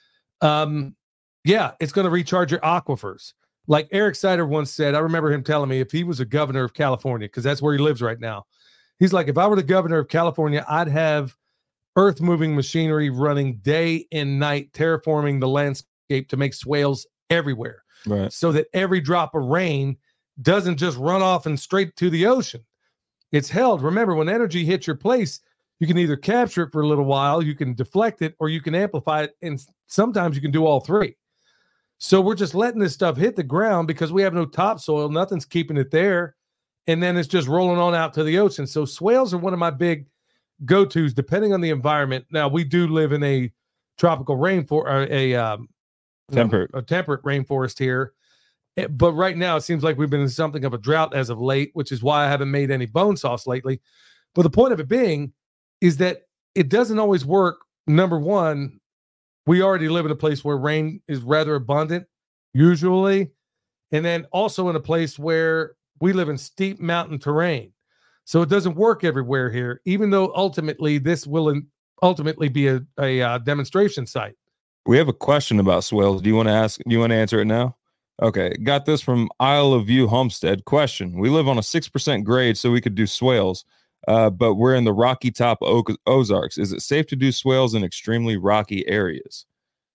Um, yeah, it's going to recharge your aquifers. Like Eric Sider once said, I remember him telling me if he was a governor of California, because that's where he lives right now. He's like, if I were the governor of California, I'd have earth moving machinery running day and night, terraforming the landscape to make swales everywhere. Right. So that every drop of rain doesn't just run off and straight to the ocean. It's held. Remember, when energy hits your place, you can either capture it for a little while, you can deflect it, or you can amplify it. And sometimes you can do all three. So we're just letting this stuff hit the ground because we have no topsoil. Nothing's keeping it there. And then it's just rolling on out to the ocean. So swales are one of my big go-tos, depending on the environment. Now, we do live in a tropical rainforest, a, um, temperate. a temperate rainforest here. But right now, it seems like we've been in something of a drought as of late, which is why I haven't made any bone sauce lately. But the point of it being is that it doesn't always work. Number one, we already live in a place where rain is rather abundant, usually. And then also in a place where we live in steep mountain terrain. So it doesn't work everywhere here, even though ultimately this will ultimately be a, a uh, demonstration site. We have a question about swales. Do you want to ask? Do you want to answer it now? Okay, got this from Isle of View Homestead. Question: we live on a six percent grade, so we could do swales, uh, but we're in the Rocky Top o- Ozarks. Is it safe to do swales in extremely rocky areas?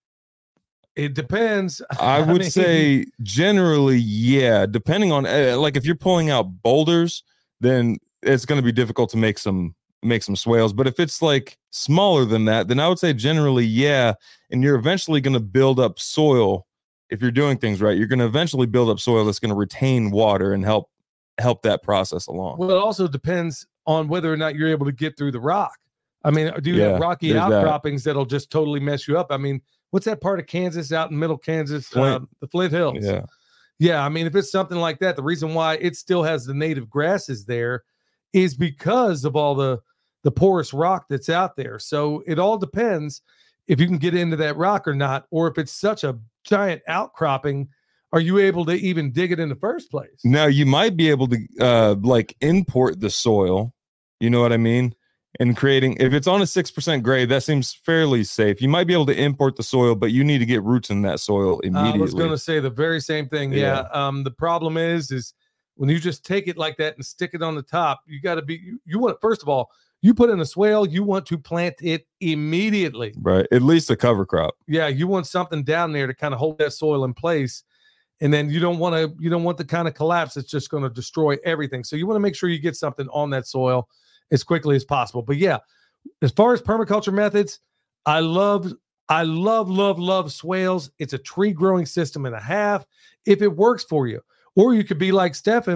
It depends. I would I mean, say generally, yeah. Depending on, uh, like, if you're pulling out boulders, then it's going to be difficult to make some make some swales. But if it's like smaller than that, then I would say generally, yeah. And you're eventually going to build up soil. If you're doing things right, you're going to eventually build up soil that's going to retain water and help help that process along. Well, it also depends on whether or not you're able to get through the rock. I mean, do you Yeah, have rocky there's that. outcroppings that'll just totally mess you up? I mean, what's that part of Kansas out in middle Kansas? Flint. Um, the Flint Hills. Yeah. Yeah. I mean, if it's something like that, the reason why it still has the native grasses there is because of all the, the porous rock that's out there. So it all depends if you can get into that rock or not, or if it's such a giant outcropping, are you able to even dig it in the first place? Now you might be able to uh, like import the soil. You know what I mean? And creating, if it's on a six percent grade, that seems fairly safe. You might be able to import the soil, but you need to get roots in that soil immediately. I was going to say the very same thing. Yeah. yeah. Um, the problem is, is when you just take it like that and stick it on the top, you got to be, you, you want, first of all, you put in a swale, you want to plant it immediately. Right. At least a cover crop. Yeah. You want something down there to kind of hold that soil in place. And then you don't want to, you don't want the kind of collapse that's just going to destroy everything. So you want to make sure you get something on that soil as quickly as possible. But yeah, as far as permaculture methods, I love, I love, love, love swales. It's a tree growing system and a half if it works for you. Or you could be like Stefan,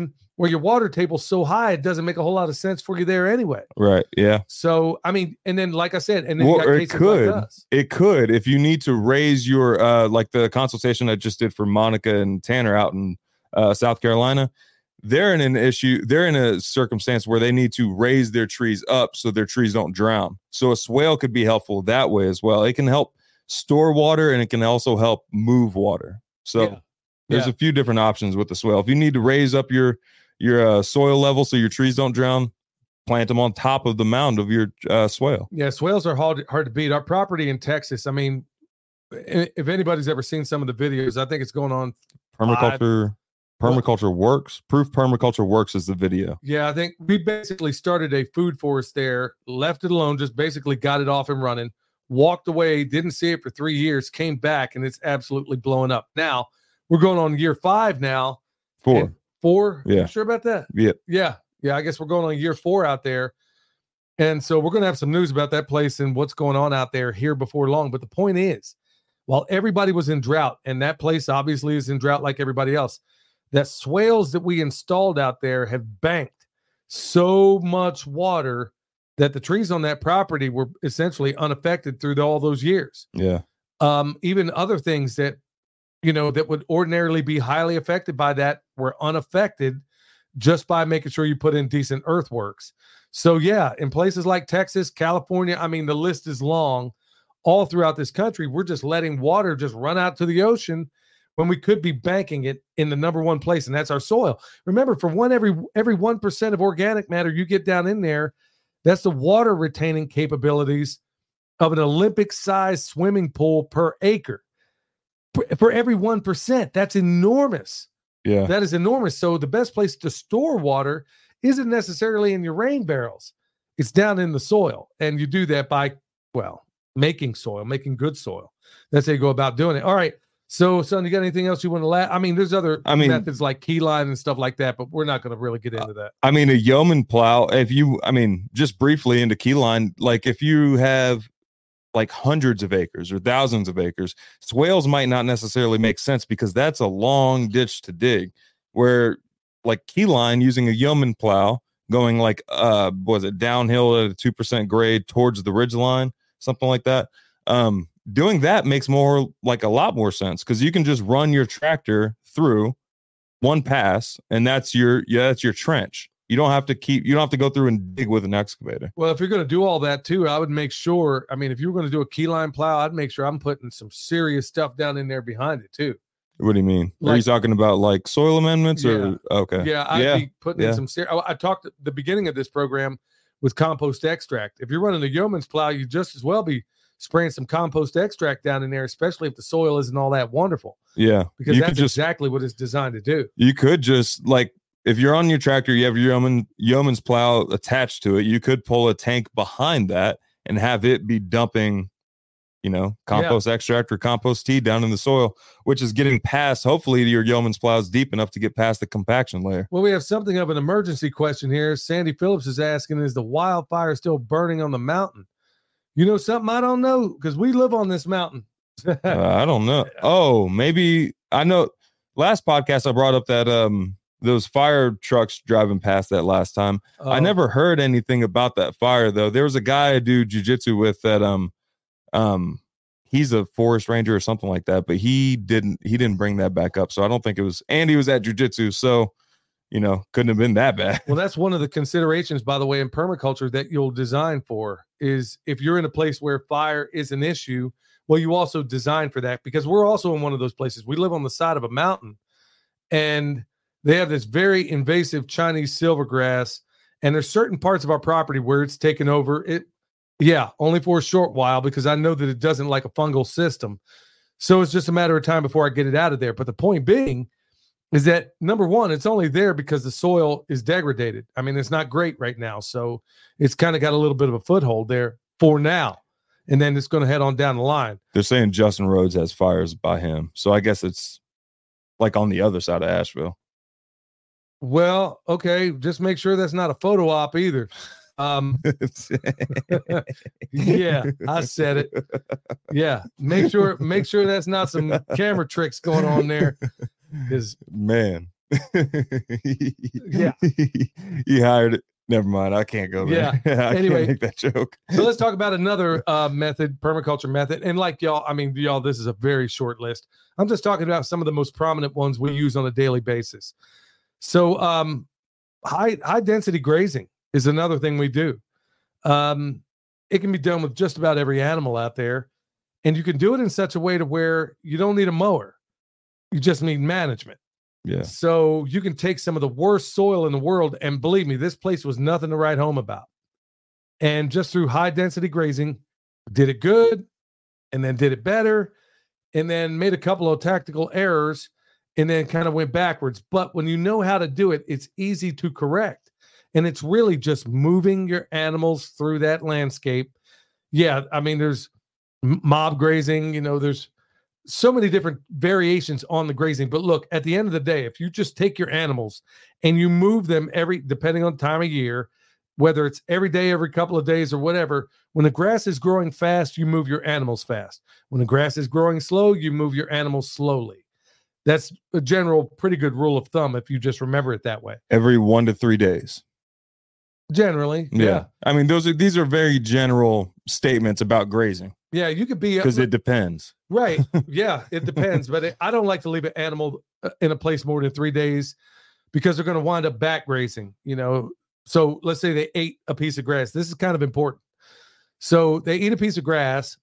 where your water table's so high, it doesn't make a whole lot of sense for you there anyway. Right. Yeah. So, I mean, and then, like I said, and then you Well, got it cases could, like us. it could, if you need to raise your, uh, like the consultation I just did for Monica and Tanner out in uh, South Carolina, they're in an issue. They're in a circumstance where they need to raise their trees up so their trees don't drown. So a swale could be helpful that way as well. It can help store water and it can also help move water. So Yeah. there's Yeah. a few different options with the swale. If you need to raise up your your uh, soil level so your trees don't drown, plant them on top of the mound of your uh, swale. Yeah, swales are hard, hard to beat. Our property in Texas, I mean, i- if anybody's ever seen some of the videos, I think it's going on. Permaculture, permaculture works. Proof permaculture works is the video. Yeah, I think we basically started a food forest there, left it alone, just basically got it off and running, walked away, didn't see it for three years, came back, and it's absolutely blowing up. Now, we're going on year five now. Four. and- Four? Yeah. You sure about that? Yeah. Yeah. Yeah. I guess we're going on year four out there. And so we're going to have some news about that place and what's going on out there here before long. But the point is, while everybody was in drought, and that place obviously is in drought like everybody else, that swales that we installed out there have banked so much water that the trees on that property were essentially unaffected through all those years. Yeah. Um, even other things that, you know, that would ordinarily be highly affected by that were unaffected just by making sure you put in decent earthworks. So yeah, in places like Texas, California, I mean, the list is long. All throughout this country, we're just letting water just run out to the ocean when we could be banking it in the number one place, and that's our soil. Remember, for one every every one percent of organic matter you get down in there, that's the water retaining capabilities of an Olympic-sized swimming pool per acre. For, for every one percent, that's enormous. Yeah. That is enormous. So the best place to store water isn't necessarily in your rain barrels. It's down in the soil. And you do that by, well, making soil, making good soil. That's how you go about doing it. All right. So, son, you got anything else you want to la- I mean, there's other I mean- methods like keyline and stuff like that, but we're not going to really get into that. I mean, a yeoman plow, if you, I mean, just briefly into keyline, like if you have like hundreds of acres or thousands of acres, swales might not necessarily make sense because that's a long ditch to dig. Where like keyline using a yeoman plow going like, uh, was it downhill at a two percent grade towards the ridge line, something like that. Um, doing that makes more like a lot more sense because you can just run your tractor through one pass and that's your, yeah, that's your trench. You don't have to keep, you don't have to go through and dig with an excavator. Well, if you're going to do all that too, I would make sure, I mean, if you were going to do a keyline plow, I'd make sure I'm putting some serious stuff down in there behind it too. What do you mean? Are you Like- talking about like soil amendments or okay? Yeah, I'd Yeah, be putting yeah. in some ser- I, I talked at the beginning of this program with compost extract. If you're running a yeoman's plow, you just as well be spraying some compost extract down in there, especially if the soil isn't all that wonderful, Yeah, because you that's could just exactly what it's designed to do. you could just like if you're on your tractor, you have your yeoman yeoman's plow attached to it. You could pull a tank behind that and have it be dumping, you know, compost extract or compost tea down in the soil, which is getting past. Hopefully, your yeoman's plow is deep enough to get past the compaction layer. Well, we have something of an emergency question here. Sandy Phillips is asking, is the wildfire still burning on the mountain? You know something I don't know because we live on this mountain. Uh, I don't know. Oh, maybe I know. Last podcast, I brought up that um those fire trucks driving past that last time. I Um, never heard anything about that fire though. There was a guy I do jujitsu with that um um he's a forest ranger or something like that, but he didn't he didn't bring that back up. So I don't think it was, and he was at jujitsu, so you know, couldn't have been that bad. Well, that's one of the considerations, by the way, in permaculture that you'll design for is if you're in a place where fire is an issue, well, you also design for that because we're also in one of those places. We live on the side of a mountain and they have this very invasive Chinese silvergrass, and there's certain parts of our property where it's taken over. It, yeah, only for a short while because I know that it doesn't like a fungal system. So it's just a matter of time before I get it out of there. But the point being is that number one, it's only there because the soil is degraded. I mean, it's not great right now. So it's kind of got a little bit of a foothold there for now. And then it's going to head on down the line. They're saying Justin Rhodes has fires by him, so I guess it's like on the other side of Asheville. Well, okay. Just make sure that's not a photo op either. Um, yeah, I said it. Yeah. Make sure, make sure that's not some camera tricks going on there. Because Man, Yeah. He hired it. Never mind. I can't go there. Yeah. I Anyway. can't make that joke. So let's talk about another uh, method, permaculture method. And like y'all, I mean, y'all, this is a very short list. I'm just talking about some of the most prominent ones we use on a daily basis. So um, high high density grazing is another thing we do. Um, it can be done with just about every animal out there. And you can do it in such a way to where you don't need a mower. You just need management. Yeah. So you can take some of the worst soil in the world, and believe me, this place was nothing to write home about. And just through high density grazing, did it good, and then did it better, and then made a couple of tactical errors, and then kind of went backwards. But when you know how to do it, it's easy to correct. And it's really just moving your animals through that landscape. Yeah, I mean, there's mob grazing, you know, there's so many different variations on the grazing. But look, at the end of the day, if you just take your animals and you move them every, depending on time of year, whether it's every day, every couple of days or whatever, when the grass is growing fast, you move your animals fast. When the grass is growing slow, you move your animals slowly. That's a general pretty good rule of thumb if you just remember it that way. Every one to three days. Generally. Yeah. Yeah. I mean, those are these are very general statements about grazing Yeah. You could be because it depends. right. Yeah. It depends. But it, I don't like to leave an animal in a place more than three days because they're going to wind up back grazing, you know. So let's say they ate a piece of grass. This is kind of important. So they eat a piece of grass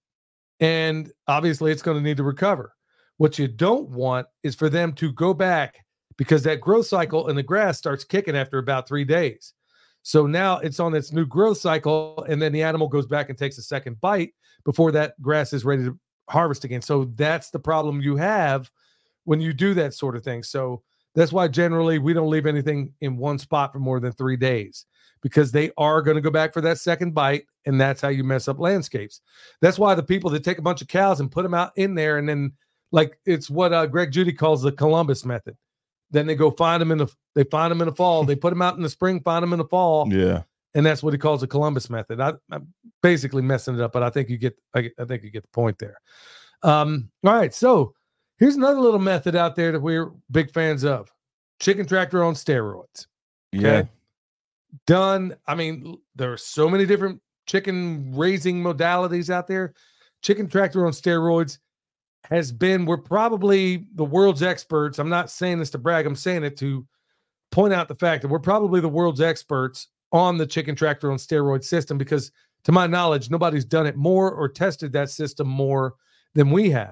and obviously it's going to need to recover. What you don't want is for them to go back because that growth cycle in the grass starts kicking after about three days. So now it's on its new growth cycle, and then the animal goes back and takes a second bite before that grass is ready to harvest again. So that's the problem you have when you do that sort of thing. So that's why generally we don't leave anything in one spot for more than three days because they are going to go back for that second bite, and that's how you mess up landscapes. That's why the people that take a bunch of cows and put them out in there, and then like it's what uh, Greg Judy calls the Columbus method. Then they go find them in the they find them in the fall. They put them out in the spring, find them in the fall. Yeah, and that's what he calls the Columbus method. I, I'm basically messing it up, but I think you get I, I think you get the point there. Um, all right, so here's another little method out there that we're big fans of: chicken tractor on steroids. Okay? yeah. Done. I mean, there are so many different chicken raising modalities out there. Chicken tractor on steroids has been, we're probably the world's experts. I'm not saying this to brag. I'm saying it to point out the fact that we're probably the world's experts on the chicken tractor on steroid system because to my knowledge, nobody's done it more or tested that system more than we have.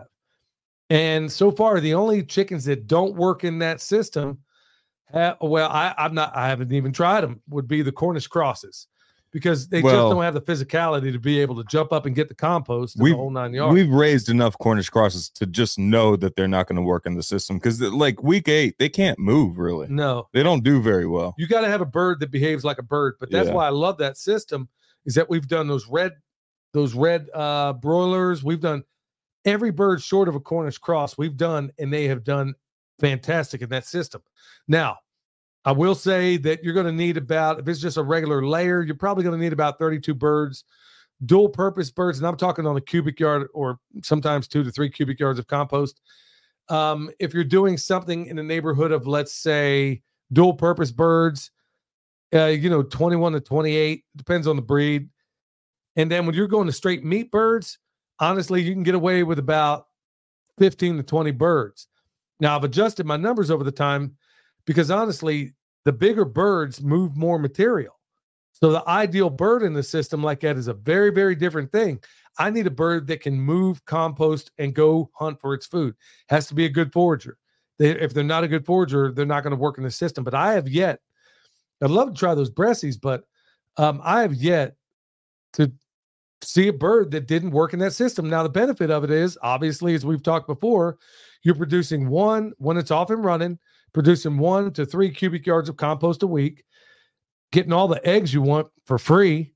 And so far, the only chickens that don't work in that system, have, well, I, I'm not, I haven't even tried them, would be the Cornish crosses. Because they Well, just don't have the physicality to be able to jump up and get the compost and We've, the whole nine yards. we've raised enough Cornish crosses to just know that they're not going to work in the system because, like week eight, they can't move really. No, They don't do very well. you got to have a bird that behaves like a bird. But that's Yeah. why I love that system. Is that we've done those red, those red uh, broilers. We've done every bird short of a Cornish cross. We've done, and they have done fantastic in that system. Now, I will say that you're going to need about, if it's just a regular layer, you're probably going to need about thirty-two birds, dual purpose birds. And I'm talking on a cubic yard or sometimes two to three cubic yards of compost. Um, if you're doing something in the neighborhood of, let's say, dual purpose birds, uh, you know, twenty-one to twenty-eight, depends on the breed. And then when you're going to straight meat birds, honestly, you can get away with about fifteen to twenty birds. Now, I've adjusted my numbers over the time because honestly, the bigger birds move more material. So the ideal bird in the system like that is a very, very different thing. I need a bird that can move, compost, and go hunt for its food. Has to be a good forager. They, if they're not a good forager, they're not going to work in the system. But I have yet, I'd love to try those Bressies, but um, I have yet to see a bird that didn't work in that system. Now, the benefit of it is, obviously, as we've talked before, you're producing one, when it's off and running, producing one to three cubic yards of compost a week, getting all the eggs you want for free.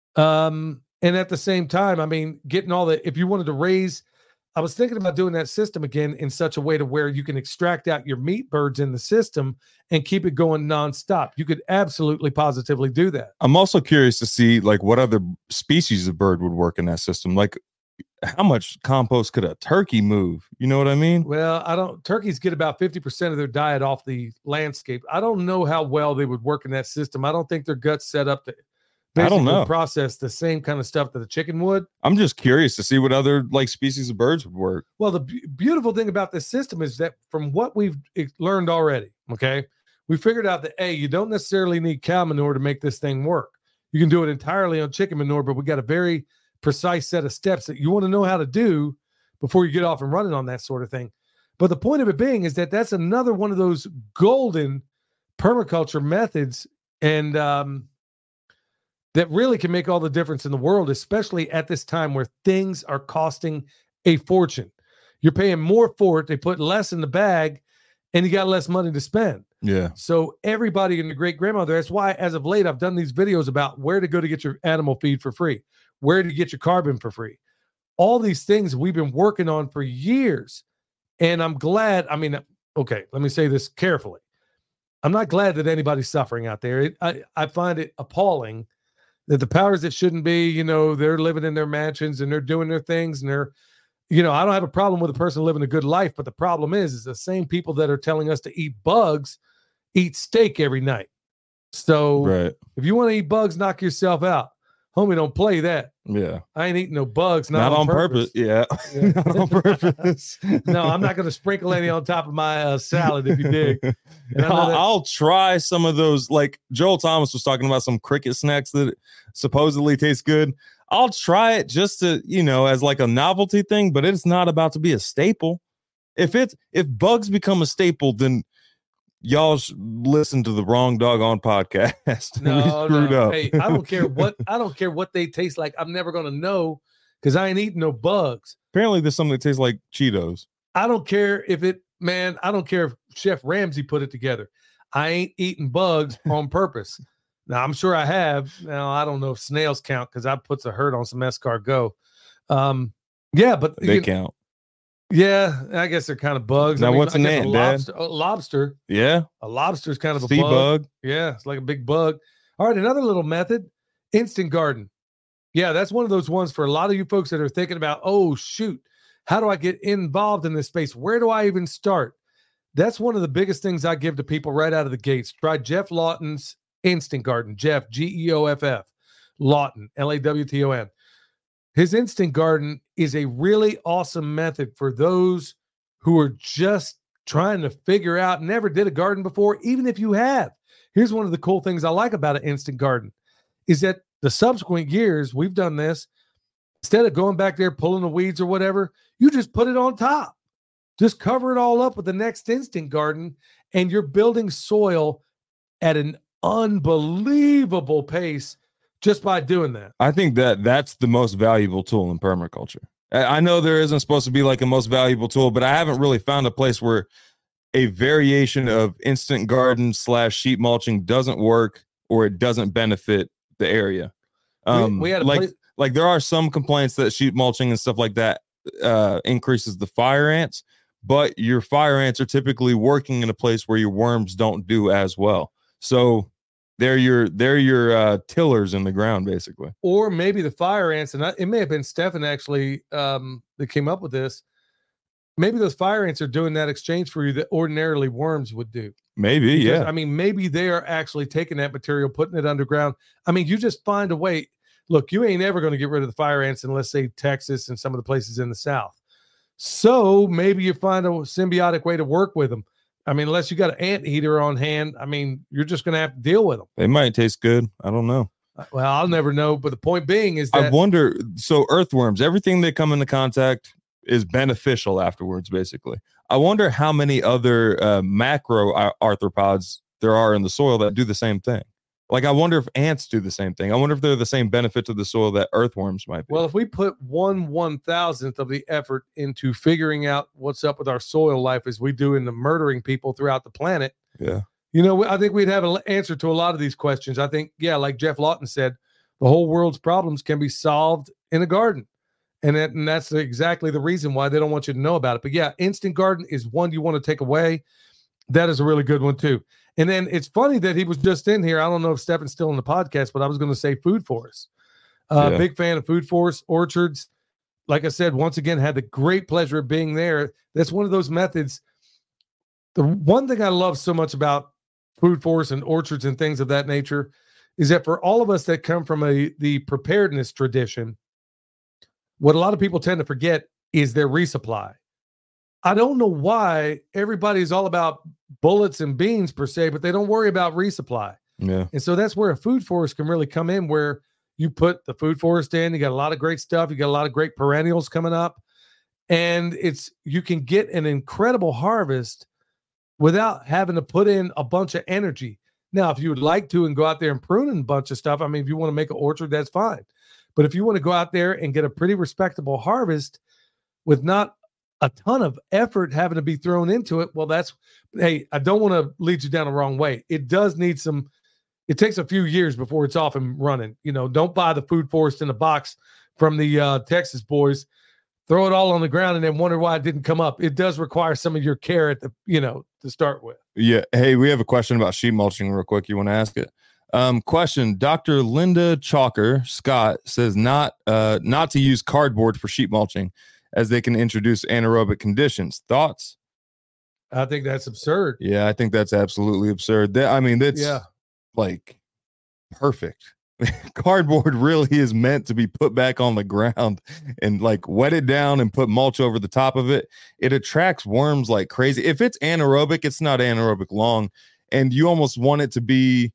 Um, and at the same time, I mean, getting all the, if you wanted to raise, I was thinking about doing that system again in such a way to where you can extract out your meat birds in the system and keep it going nonstop. You could absolutely positively do that. I'm also curious to see like what other species of bird would work in that system. Like how much compost could a turkey move? You know what I mean? Well, I don't. Turkeys get about fifty percent of their diet off the landscape. I don't know how well they would work in that system. I don't think their guts set up to I don't know. process the same kind of stuff that a chicken would. I'm just curious to see what other like species of birds would work. Well, the b- beautiful thing about this system is that from what we've ex- learned already, okay, we figured out that A, you don't necessarily need cow manure to make this thing work. You can do it entirely on chicken manure, but we got a very precise set of steps that you want to know how to do before you get off and running on that sort of thing. But the point of it being is that that's another one of those golden permaculture methods, and um, that really can make all the difference in the world, especially at this time where things are costing a fortune. You're paying more for it. They put less in the bag, and you got less money to spend. Yeah. So everybody and your great grandmother, that's why as of late, I've done these videos about where to go to get your animal feed for free, where to get your carbon for free. All these things we've been working on for years. And I'm glad, I mean, okay, let me say this carefully. I'm not glad that anybody's suffering out there. It, I, I find it appalling that the powers that shouldn't be, you know, they're living in their mansions and they're doing their things and they're, you know, I don't have a problem with a person living a good life, but the problem is, is the same people that are telling us to eat bugs eat steak every night. So Right. if you want to eat bugs, knock yourself out. Homie, don't play that. Yeah. I ain't eating no bugs. Not, Not, on, on purpose. purpose. Yeah. Yeah. Not on purpose. No, I'm not going to sprinkle any on top of my uh, salad if you dig. And I know I'll, that- I'll try some of those. Like Joel Thomas was talking about some cricket snacks that supposedly taste good. I'll try it just to, you know, as like a novelty thing, but it's not about to be a staple. If it's if bugs become a staple, then y'all sh- listen to the wrong doggone podcast. No, we screwed no. up. Hey, I don't care what I don't care what they taste like. I'm never gonna know because I ain't eating no bugs. Apparently, there's something that tastes like Cheetos. I don't care if it, man. I don't care if Chef Ramsay put it together. I ain't eating bugs on purpose. Now I'm sure I have. Now I don't know if snails count because I put the hurt on some escargot. Um, yeah, but They you- count. yeah, I guess they're kind of bugs. Now, I mean, what's I an guess ant, a Dad? lobster, a lobster. Yeah. A lobster is kind of a Sea bug. bug. Yeah, it's like a big bug. All right, another little method, instant garden. Yeah, that's one of those ones for a lot of you folks that are thinking about, oh, shoot, how do I get involved in this space? Where do I even start? That's one of the biggest things I give to people right out of the gates. Try Jeff Lawton's Instant Garden. Jeff, G E O F F, Lawton, L A W T O N. His Instant Garden is a really awesome method for those who are just trying to figure out, never did a garden before, even if you have. Here's one of the cool things I like about an instant garden is that the subsequent years we've done this, instead of going back there, pulling the weeds or whatever, you just put it on top, just cover it all up with the next instant garden. And you're building soil at an unbelievable pace just by doing that. I think that that's the most valuable tool in permaculture. I I know there isn't supposed to be like a most valuable tool, but I haven't really found a place where a variation of instant garden slash sheet mulching doesn't work or it doesn't benefit the area. Um, we, we had a like place, like there are some complaints that sheet mulching and stuff like that uh, increases the fire ants, but your fire ants are typically working in a place where your worms don't do as well. So they're your they're your uh, tillers in the ground, basically. or maybe the fire ants, and I, it may have been Stefan actually um, that came up with this. Maybe those fire ants are doing that exchange for you that ordinarily worms would do. Maybe, Because, yeah. I mean, maybe they are actually taking that material, putting it underground. I mean, you just find a way. Look, you ain't ever going to get rid of the fire ants in, let's say, Texas and some of the places in the South. So maybe you find a symbiotic way to work with them. I mean, unless you got an ant eater on hand, I mean, you're just going to have to deal with them. They might taste good. I don't know. Well, I'll never know. But the point being is I that wonder. So earthworms, everything they come into contact is beneficial afterwards. Basically, I wonder how many other uh, macro ar- arthropods there are in the soil that do the same thing. Like, I wonder if ants do the same thing. I wonder if they're the same benefit to the soil that earthworms might be. well, if we put one one thousandth of the effort into figuring out what's up with our soil life as we do in the murdering people throughout the planet, yeah, you know, I think we'd have an answer to a lot of these questions. I think, yeah, like Jeff Lawton said, the whole world's problems can be solved in a garden. And, that, and that's exactly the reason why they don't want you to know about it. But yeah, instant garden is one you want to take away. That is a really good one too. And then it's funny that he was just in here. I don't know if Stefan's still in the podcast, but I was going to say Food Forest. Uh, Yeah. Big fan of Food Forest Orchards. like I said, once again, had the great pleasure of being there. That's one of those methods. The one thing I love so much about Food Forest and orchards and things of that nature is that for all of us that come from a the preparedness tradition, what a lot of people tend to forget is their resupply. I don't know why everybody's all about bullets and beans per se, but they don't worry about resupply. Yeah. And so that's where a food forest can really come in, where you put the food forest in, you got a lot of great stuff. You got a lot of great perennials coming up, and it's, you can get an incredible harvest without having to put in a bunch of energy. Now, if you would like to and go out there and prune a bunch of stuff, I mean, if you want to make an orchard, that's fine. But if you want to go out there and get a pretty respectable harvest with not a ton of effort having to be thrown into it, well, that's, hey, I don't want to lead you down the wrong way. It does need some, it takes a few years before it's off and running. You know, don't buy the food forest in a box from the uh, Texas boys, throw it all on the ground and then wonder why it didn't come up. It does require some of your care at the, you know, to start with. Yeah. Hey, we have a question about sheep mulching real quick. You want to ask it? Um, question. Doctor Linda Chalker Scott says not, uh, not to use cardboard for sheep mulching, as they can introduce anaerobic conditions. Thoughts? I think that's absurd. Yeah, I think that's absolutely absurd. That, I mean, that's Yeah. like perfect. Cardboard really is meant to be put back on the ground and like wetted down and put mulch over the top of it. It attracts worms like crazy. If it's anaerobic, it's not anaerobic long, and you almost want it to be,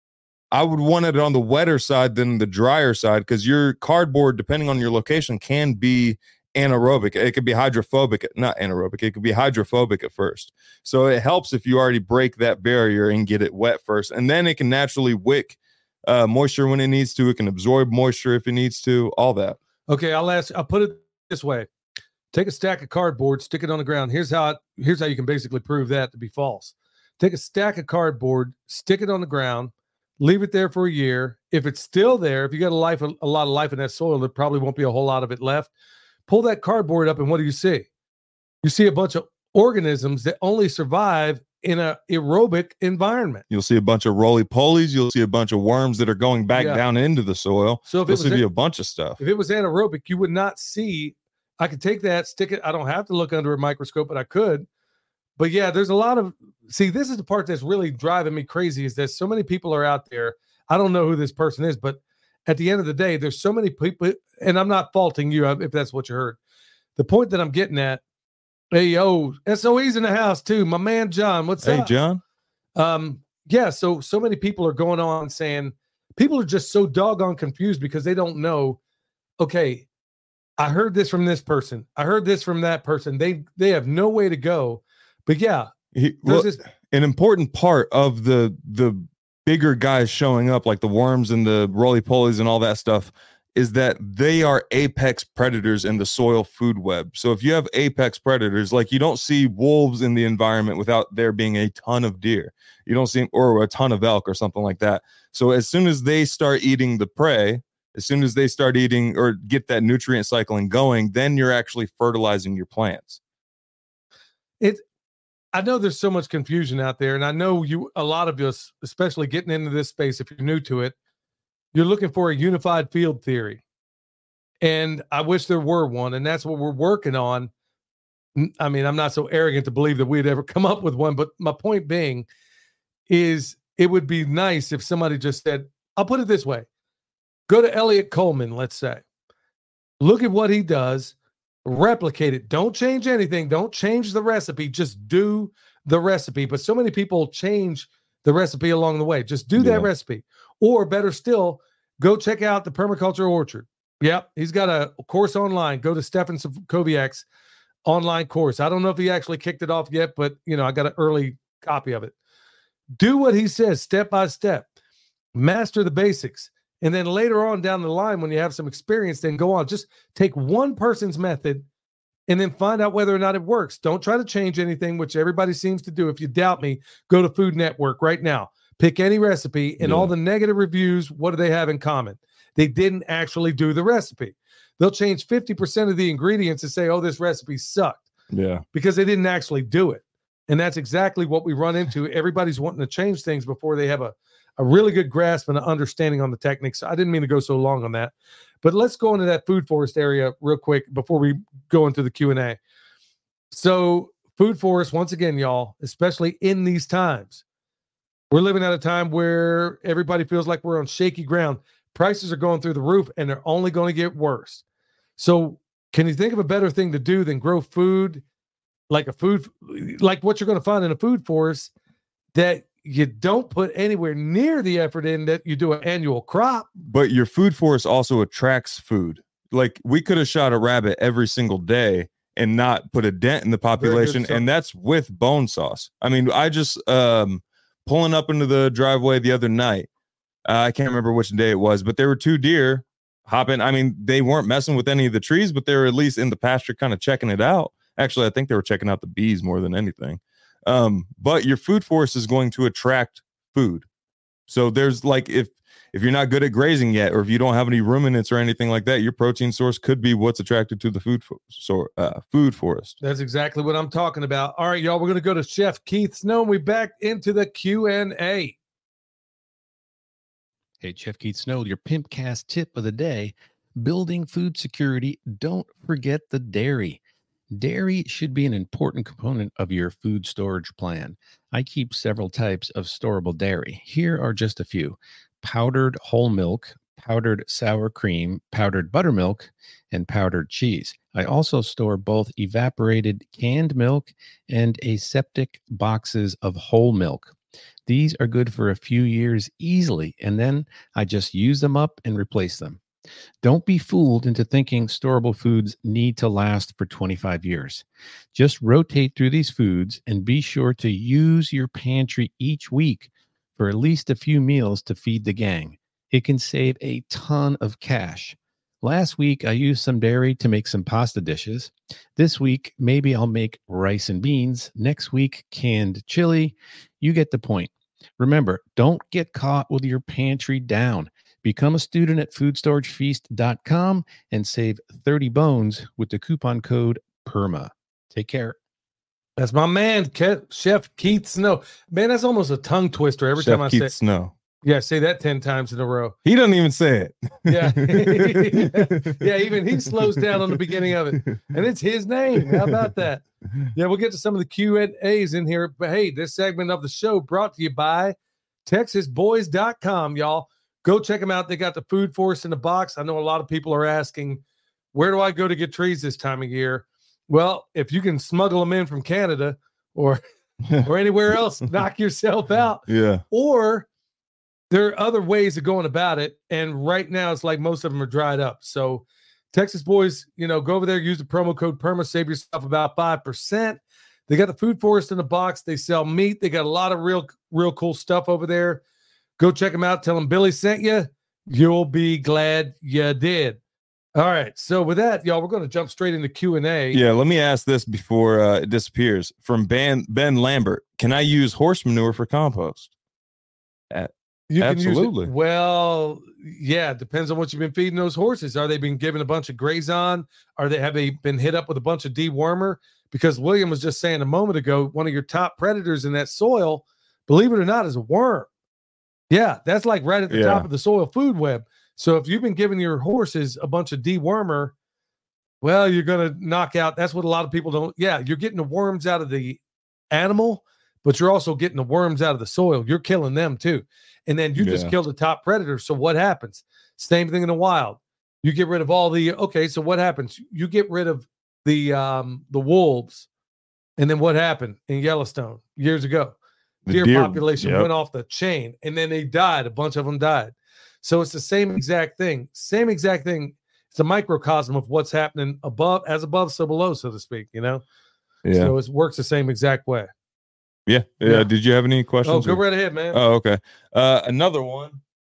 I would want it on the wetter side than the drier side, because your cardboard, depending on your location, can be anaerobic. It could be hydrophobic, not anaerobic. It could be hydrophobic at first. So it helps if you already break that barrier and get it wet first. And then it can naturally wick uh, moisture when it needs to. It can absorb moisture if it needs to, all that. Okay, I'll ask, I'll put it this way. Take a stack of cardboard, stick it on the ground. Here's how it, here's how you can basically prove that to be false. Take a stack of cardboard, stick it on the ground, leave it there for a year. If it's still there, if you got a life, a, a lot of life in that soil, there probably won't be a whole lot of it left. Pull that cardboard up, and what do you see? You see a bunch of organisms that only survive in an aerobic environment. You'll see a bunch of roly-polies. You'll see a bunch of worms that are going back Yeah. down into the soil. So if You'll it was see a- a bunch of stuff. If it was anaerobic, you would not see. I could take that, stick it. I don't have to look under a microscope, but I could. But yeah, there's a lot of, see, this is the part that's really driving me crazy, is that so many people are out there. I don't know who this person is, but at the end of the day, there's so many people, and I'm not faulting you if that's what you heard. The point that I'm getting at, hey, yo, S O E's in the house too. My man, John, what's Hey, up? John. Um, yeah, so so many people are going on saying, people are just so doggone confused because they don't know, okay, I heard this from this person. I heard this from that person. They they have no way to go. But yeah, He, there's well, this, an important part of the the bigger guys showing up, like the worms and the roly-polies and all that stuff, is that they are apex predators in the soil food web. So if you have apex predators, like you don't see wolves in the environment without there being a ton of deer. You don't see, or a ton of elk or something like that. So as soon as they start eating the prey, as soon as they start eating or get that nutrient cycling going, then you're actually fertilizing your plants. it I know there's so much confusion out there, and I know you, a lot of us, especially getting into this space, if you're new to it, you're looking for a unified field theory. And I wish there were one, and that's what we're working on. N- I mean, I'm not so arrogant to believe that we'd ever come up with one, but my point being is it would be nice if somebody just said, I'll put it this way. Go to Elliot Coleman, let's say. Look at what he does, replicate it. Don't change anything. Don't change the recipe. Just do the recipe. But so many people change the recipe along the way. Just do that Yeah. recipe. Or better still, go check out the Permaculture Orchard. Yep, he's got a course online. Go to Stefan Koviak's online course. I don't know if he actually kicked it off yet, but you know, I got an early copy of it. Do what he says step by step. Master the basics. And then later on down the line, when you have some experience, then go on. Just take one person's method and then find out whether or not it works. Don't try to change anything, which everybody seems to do. If you doubt me, go to Food Network right now. Pick any recipe, and Yeah. all the negative reviews, what do they have in common? They didn't actually do the recipe. They'll change fifty percent of the ingredients and say, oh, this recipe sucked, Yeah. because they didn't actually do it. And that's exactly what we run into. Everybody's wanting to change things before they have a, a really good grasp and an understanding on the techniques. I didn't mean to go so long on that, but let's go into that food forest area real quick before we go into the Q and A. So food forest, once again, y'all, especially in these times, we're living at a time where everybody feels like we're on shaky ground. Prices are going through the roof and they're only going to get worse. So can you think of a better thing to do than grow food, like a food, like what you're going to find in a food forest that you don't put anywhere near the effort in that you do an annual crop? But your food forest also attracts food. Like we could have shot a rabbit every single day and not put a dent in the population. And that's with bone sauce. I mean, I just um, pulling up into the driveway the other night. Uh, I can't remember which day it was, but there were two deer hopping. I mean, they weren't messing with any of the trees, but they were at least in the pasture kind of checking it out. Actually, I think they were checking out the bees more than anything. Um, but your food forest is going to attract food. So there's like, if if you're not good at grazing yet, or if you don't have any ruminants or anything like that, your protein source could be what's attracted to the food for, so, uh, food forest. That's exactly what I'm talking about. All right, y'all, we're going to go to Chef Keith Snow, and we back into the Q and A. Hey, Chef Keith Snow, your Pimpcast tip of the day: building food security. Don't forget the dairy. Dairy should be an important component of your food storage plan. I keep several types of storable dairy. Here are just a few: powdered whole milk, powdered sour cream, powdered buttermilk, and powdered cheese. I also store both evaporated canned milk and aseptic boxes of whole milk. These are good for a few years easily, and then I just use them up and replace them. Don't be fooled into thinking storable foods need to last for twenty-five years. Just rotate through these foods and be sure to use your pantry each week for at least a few meals to feed the gang. It can save a ton of cash. Last week, I used some dairy to make some pasta dishes. This week, maybe I'll make rice and beans. Next week, canned chili. You get the point. Remember, don't get caught with your pantry down. Become a student at food storage feast dot com and save thirty bones with the coupon code PERMA. Take care. That's my man, Ke- Chef Keith Snow. Man, that's almost a tongue twister every Chef time I Keith say Snow. Yeah, say that ten times in a row. He doesn't even say it. Yeah. Yeah, even he slows down on the beginning of it. And it's his name. How about that? Yeah, we'll get to some of the Q and A's in here. But hey, this segment of the show brought to you by Texas Boys dot com, y'all. Go check them out. They got the food forest in the box. I know a lot of people are asking, where do I go to get trees this time of year? Well, if you can smuggle them in from Canada or or anywhere else, knock yourself out. Yeah. Or there are other ways of going about it. And right now, it's like most of them are dried up. So Texas Boys, you know, go over there, use the promo code PERMA, save yourself about five percent. They got the food forest in the box. They sell meat. They got a lot of real, real cool stuff over there. Go check them out. Tell them Billy sent you. You'll be glad you did. All right. So with that, y'all, we're going to jump straight into Q and A. Yeah. Let me ask this before uh, it disappears. From Ben, Ben Lambert, can I use horse manure for compost? Uh, you can absolutely. Use it. Well, yeah. It depends on what you've been feeding those horses. Are they been given a bunch of Grazon? Are they, have they been hit up with a bunch of dewormer? Because William was just saying a moment ago, one of your top predators in that soil, believe it or not, is a worm. Yeah, that's like right at the yeah. top of the soil food web. So if you've been giving your horses a bunch of dewormer, well, you're going to knock out. That's what a lot of people don't. Yeah, you're getting the worms out of the animal, but you're also getting the worms out of the soil. You're killing them too. And then you yeah. just killed the top predator. So what happens? Same thing in the wild. You get rid of all the, okay, so what happens? You get rid of the um, the wolves. And then what happened in Yellowstone years ago? Deer, deer population yep. went off the chain, and then they died. A bunch of them died. So it's the same exact thing. Same exact thing. It's a microcosm of what's happening above, as above, so below, so to speak, you know? Yeah. So it works the same exact way. Yeah. Yeah. yeah. Did you have any questions? Oh, go or? right ahead, man. Oh, okay. Uh, another one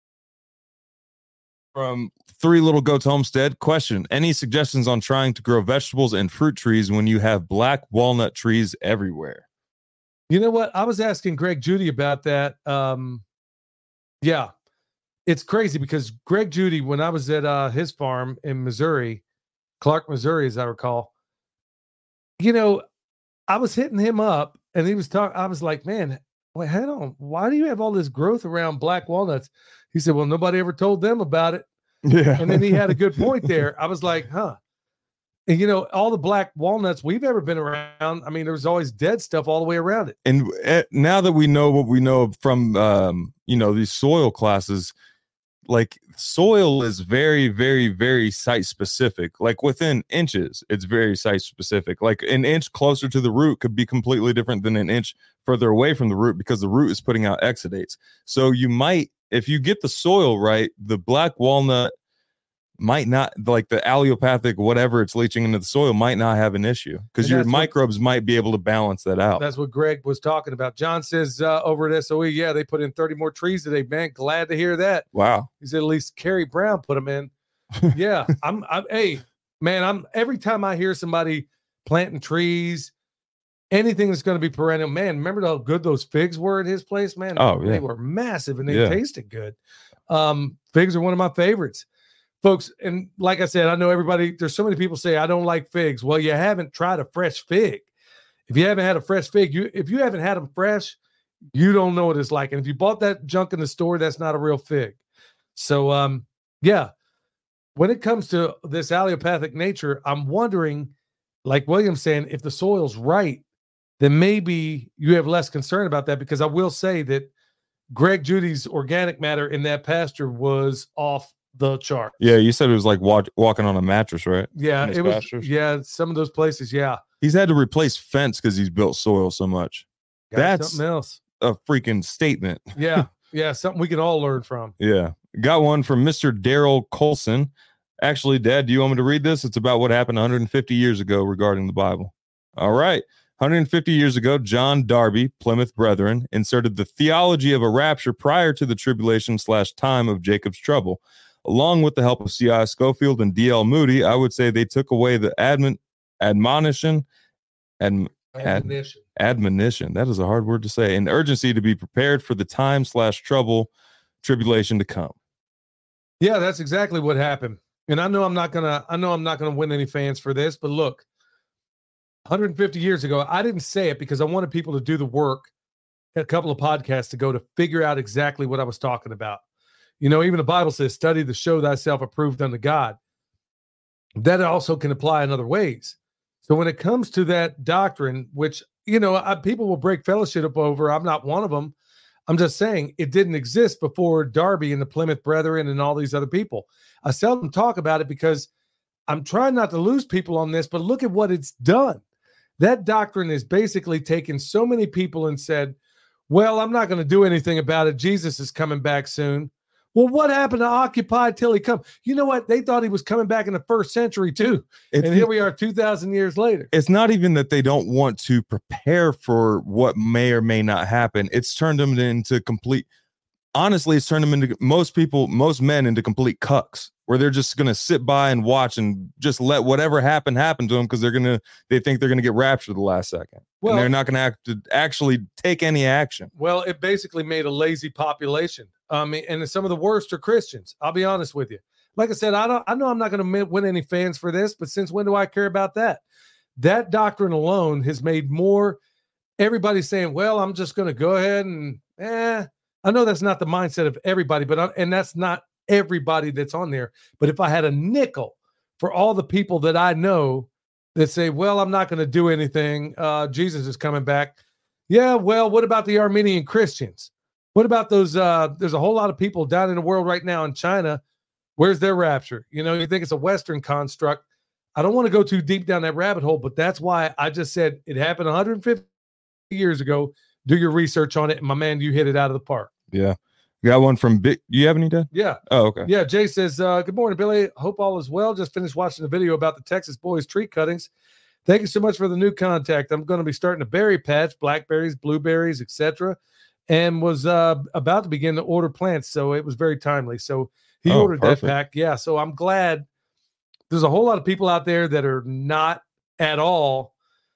from Three Little Goats Homestead. Question: any suggestions on trying to grow vegetables and fruit trees when you have black walnut trees everywhere? You know what? I was asking Greg Judy about that. Um, yeah, it's crazy because Greg Judy, when I was at uh, his farm in Missouri, Clark, Missouri, as I recall, you know, I was hitting him up and he was talking. I was like, man, wait, hang on. Why do you have all this growth around black walnuts? He said, well, nobody ever told them about it. Yeah. And then he had a good point there. I was like, huh. And, you know, all the black walnuts we've ever been around, I mean, there's always dead stuff all the way around it. And uh, now that we know what we know from, um, you know, these soil classes, like soil is very, very, very site specific. Like within inches, it's very site specific. Like an inch closer to the root could be completely different than an inch further away from the root because the root is putting out exudates. So you might, if you get the soil right, the black walnut might not, like the allelopathic, whatever it's leaching into the soil, might not have an issue because your microbes what, might be able to balance that out. That's what Greg was talking about. John says uh, over at S O E, yeah, they put in thirty more trees today, man. Glad to hear that. Wow. He said at least Kerry Brown put them in. Yeah, I'm, I'm, hey, man, I'm every time I hear somebody planting trees, anything that's going to be perennial, man, remember how good those figs were at his place, man? Oh, yeah. They were massive and they Yeah. tasted good. Um, figs are one of my favorites. Folks, and like I said, I know everybody, there's so many people say, I don't like figs. Well, you haven't tried a fresh fig. If you haven't had a fresh fig, you if you haven't had them fresh, you don't know what it's like. And if you bought that junk in the store, that's not a real fig. So, um, yeah, when it comes to this allelopathic nature, I'm wondering, like William's saying, if the soil's right, then maybe you have less concern about that, because I will say that Greg Judy's organic matter in that pasture was off the chart. Yeah, you said it was like walk, walking on a mattress, right? Yeah, it was. Pastures. Yeah, some of those places. Yeah, he's had to replace fence because he's built soil so much. Got That's something else. A freaking statement. Yeah, yeah, something we can all learn from. Yeah, got one from Mister Daryl Colson. Actually, Dad, do you want me to read this? It's about what happened one hundred fifty years ago regarding the Bible. All right. one hundred fifty years ago, John Darby, Plymouth Brethren, inserted the theology of a rapture prior to the tribulation slash time of Jacob's trouble. Along with the help of C I Scofield and D L Moody, I would say they took away the admon, admonition, adm, Admonition. Ad, admonition. That is a hard word to say. And urgency to be prepared for the time slash trouble, tribulation to come. Yeah, that's exactly what happened. And I know I'm not gonna, I know I'm not gonna win any fans for this, but look, one hundred fifty years ago, I didn't say it because I wanted people to do the work a couple of podcasts ago to figure out exactly what I was talking about. You know, even the Bible says, study to show thyself approved unto God. That also can apply in other ways. So when it comes to that doctrine, which, you know, I, people will break fellowship up over, I'm not one of them. I'm just saying it didn't exist before Darby and the Plymouth Brethren and all these other people. I seldom talk about it because I'm trying not to lose people on this, but look at what it's done. That doctrine is basically taken so many people and said, well, I'm not going to do anything about it. Jesus is coming back soon. Well, what happened to occupy till he come? You know what? They thought he was coming back in the first century too. It's, and here we are two thousand years later. It's not even that they don't want to prepare for what may or may not happen. It's turned them into complete, honestly, it's turned them into, most people, most men into complete cucks, where they're just going to sit by and watch and just let whatever happen happen to them because they're going to, they think they're going to get raptured the last second. Well, and they're not going to have to actually take any action. Well, it basically made a lazy population. Um, and some of the worst are Christians. I'll be honest with you. Like I said, I don't, I know I'm not going to win any fans for this, but since when do I care about that? That doctrine alone has made more, everybody's saying, well, I'm just going to go ahead and, eh, I know that's not the mindset of everybody, but, I, and that's not everybody that's on there. But if I had a nickel for all the people that I know that say, well, I'm not going to do anything, uh, Jesus is coming back. Yeah, well, what about the Armenian Christians? What about those? Uh, there's a whole lot of people down in the world right now in China. Where's their rapture? You know, you think it's a Western construct. I don't want to go too deep down that rabbit hole, but that's why I just said it happened one hundred fifty years ago. Do your research on it. And my man, you hit it out of the park. Yeah. Got one from Big. Do you have any, Dad? Yeah. Oh, okay. Yeah. Jay says, uh, good morning, Billy. Hope all is well. Just finished watching the video about the Texas boys tree cuttings. Thank you so much for the new contact. I'm going to be starting a berry patch, blackberries, blueberries, et cetera, and was uh, about to begin to order plants. So it was very timely. So he oh, ordered perfect. that pack. Yeah. So I'm glad there's a whole lot of people out there that are not at all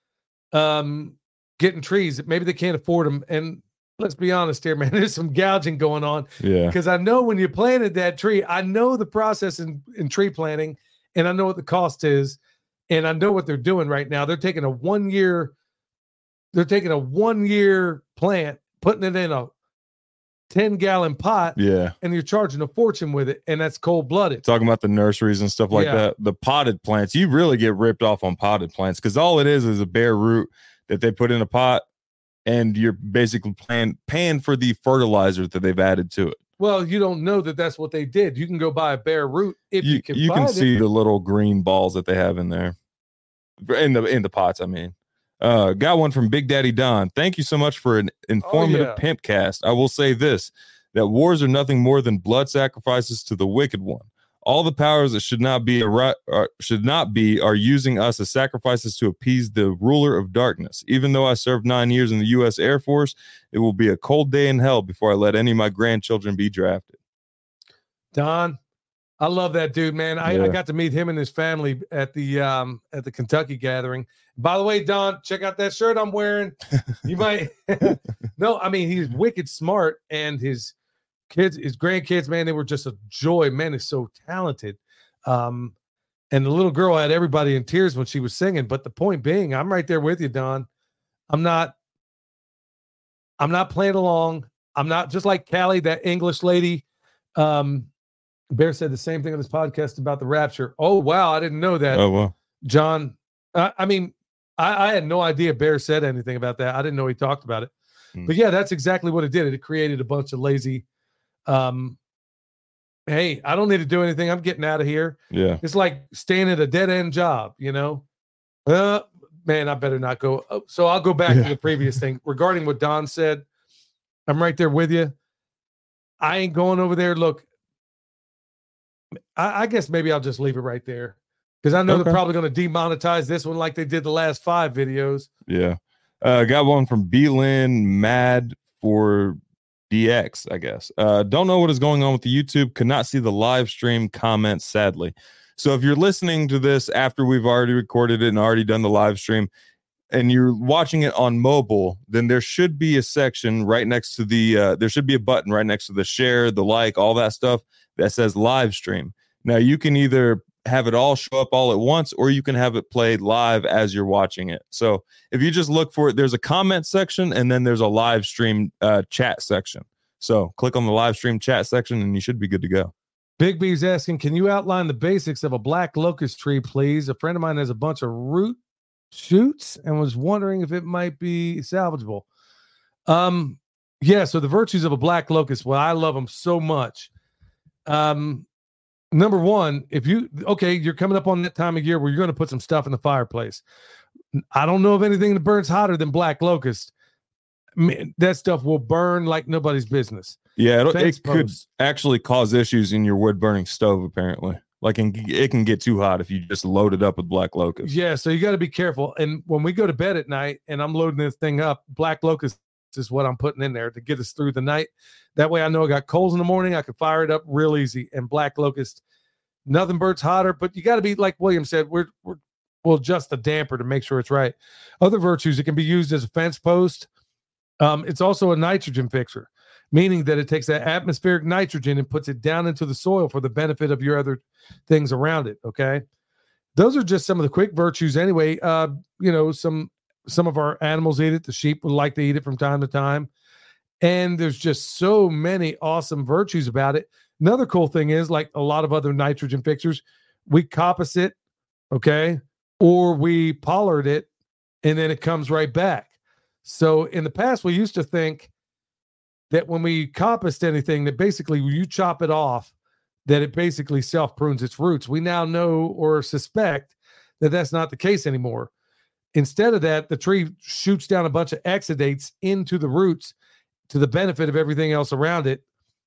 um, getting trees. Maybe they can't afford them. And let's be honest here, man, there's some gouging going on. Yeah. Because I know when you planted that tree, I know the process in, in tree planting, and I know what the cost is, and I know what they're doing right now. They're taking a one year, they're taking a one year plant, putting it in a ten gallon pot, Yeah. and you're charging a fortune with it, and that's cold blooded. Talking about the nurseries and stuff like Yeah. that. The potted plants, you really get ripped off on potted plants because all it is is a bare root that they put in a pot, and you're basically paying, paying for the fertilizer that they've added to it. Well, you don't know that that's what they did. You can go buy a bare root if you, You, can. you can find see it. the little green balls that they have in there. In the in the pots, I mean. Uh, got one from Big Daddy Don. Thank you so much for an informative yeah. pimp cast. I will say this, that wars are nothing more than blood sacrifices to the wicked one. All the powers that should not be are, should not be are using us as sacrifices to appease the ruler of darkness. Even though I served nine years in the U S Air Force, it will be a cold day in hell before I let any of my grandchildren be drafted. Don, I love that dude, man. I, Yeah. I got to meet him and his family at the um at the Kentucky gathering. By the way, Don, check out that shirt I'm wearing. You might no, I mean he's wicked smart, and his kids, his grandkids, man, they were just a joy. Man, is so talented. Um, and the little girl had everybody in tears when she was singing. But the point being, I'm right there with you, Don. I'm not, I'm not playing along. I'm not just like Callie, that English lady. Um, Bear said the same thing on this podcast about the rapture. Oh, wow. I didn't know that. Oh, well. John, I, I mean, I, I had no idea Bear said anything about that. I didn't know he talked about it. Hmm. But yeah, that's exactly what it did. It created a bunch of lazy, um, hey, I don't need to do anything. I'm getting out of here. Yeah. It's like staying at a dead end job, you know? Uh, man, I better not go. Oh, so I'll go back Yeah. to the previous thing regarding what Don said. I'm right there with you. I ain't going over there. Look, I, I guess maybe I'll just leave it right there because I know Okay. they're probably going to demonetize this one like they did the last five videos. Yeah. Uh, got one from B-Lin Mad for D X, I guess. Uh, don't know what is going on with the YouTube. Could not see the live stream comments, sadly. So if you're listening to this after we've already recorded it and already done the live stream and you're watching it on mobile, then there should be a section right next to the, uh, there should be a button right next to the share, the like, all that stuff that says live stream. Now you can either have it all show up all at once, or you can have it played live as you're watching it. So if you just look for it, there's a comment section and then there's a live stream uh, chat section. So click on the live stream chat section and you should be good to go. Big B's asking, can you outline the basics of a black locust tree, please? A friend of mine has a bunch of root shoots and was wondering if it might be salvageable. Um, yeah, so the virtues of a black locust, well, I love them so much. Um, number one, if you, okay, you're coming up on that time of year where you're going to put some stuff in the fireplace. I don't know of anything that burns hotter than black locust. Man, that stuff will burn like nobody's business. Yeah, it'll, Fence it could posts. actually cause issues in your wood burning stove, apparently. Like in, it can get too hot if you just load it up with black locust. Yeah, so you got to be careful. And when we go to bed at night and I'm loading this thing up, black locust is what I'm putting in there to get us through the night. That way I know I got coals in the morning. I can fire it up real easy. And black locust, nothing burns hotter, but you got to be, like William said, we're, we're, we'll adjust the damper to make sure it's right. Other virtues, it can be used as a fence post. Um, it's also a nitrogen fixer, meaning that it takes that atmospheric nitrogen and puts it down into the soil for the benefit of your other things around it. Okay. Those are just some of the quick virtues anyway. Uh, you know, some, some of our animals eat it. The sheep would like to eat it from time to time. And there's just so many awesome virtues about it. Another cool thing is, like a lot of other nitrogen fixers, we coppice it, okay, or we pollard it, and then it comes right back. So in the past, we used to think that when we coppiced anything, that basically when you chop it off, that it basically self-prunes its roots. We now know or suspect that that's not the case anymore. Instead of that, the tree shoots down a bunch of exudates into the roots to the benefit of everything else around it.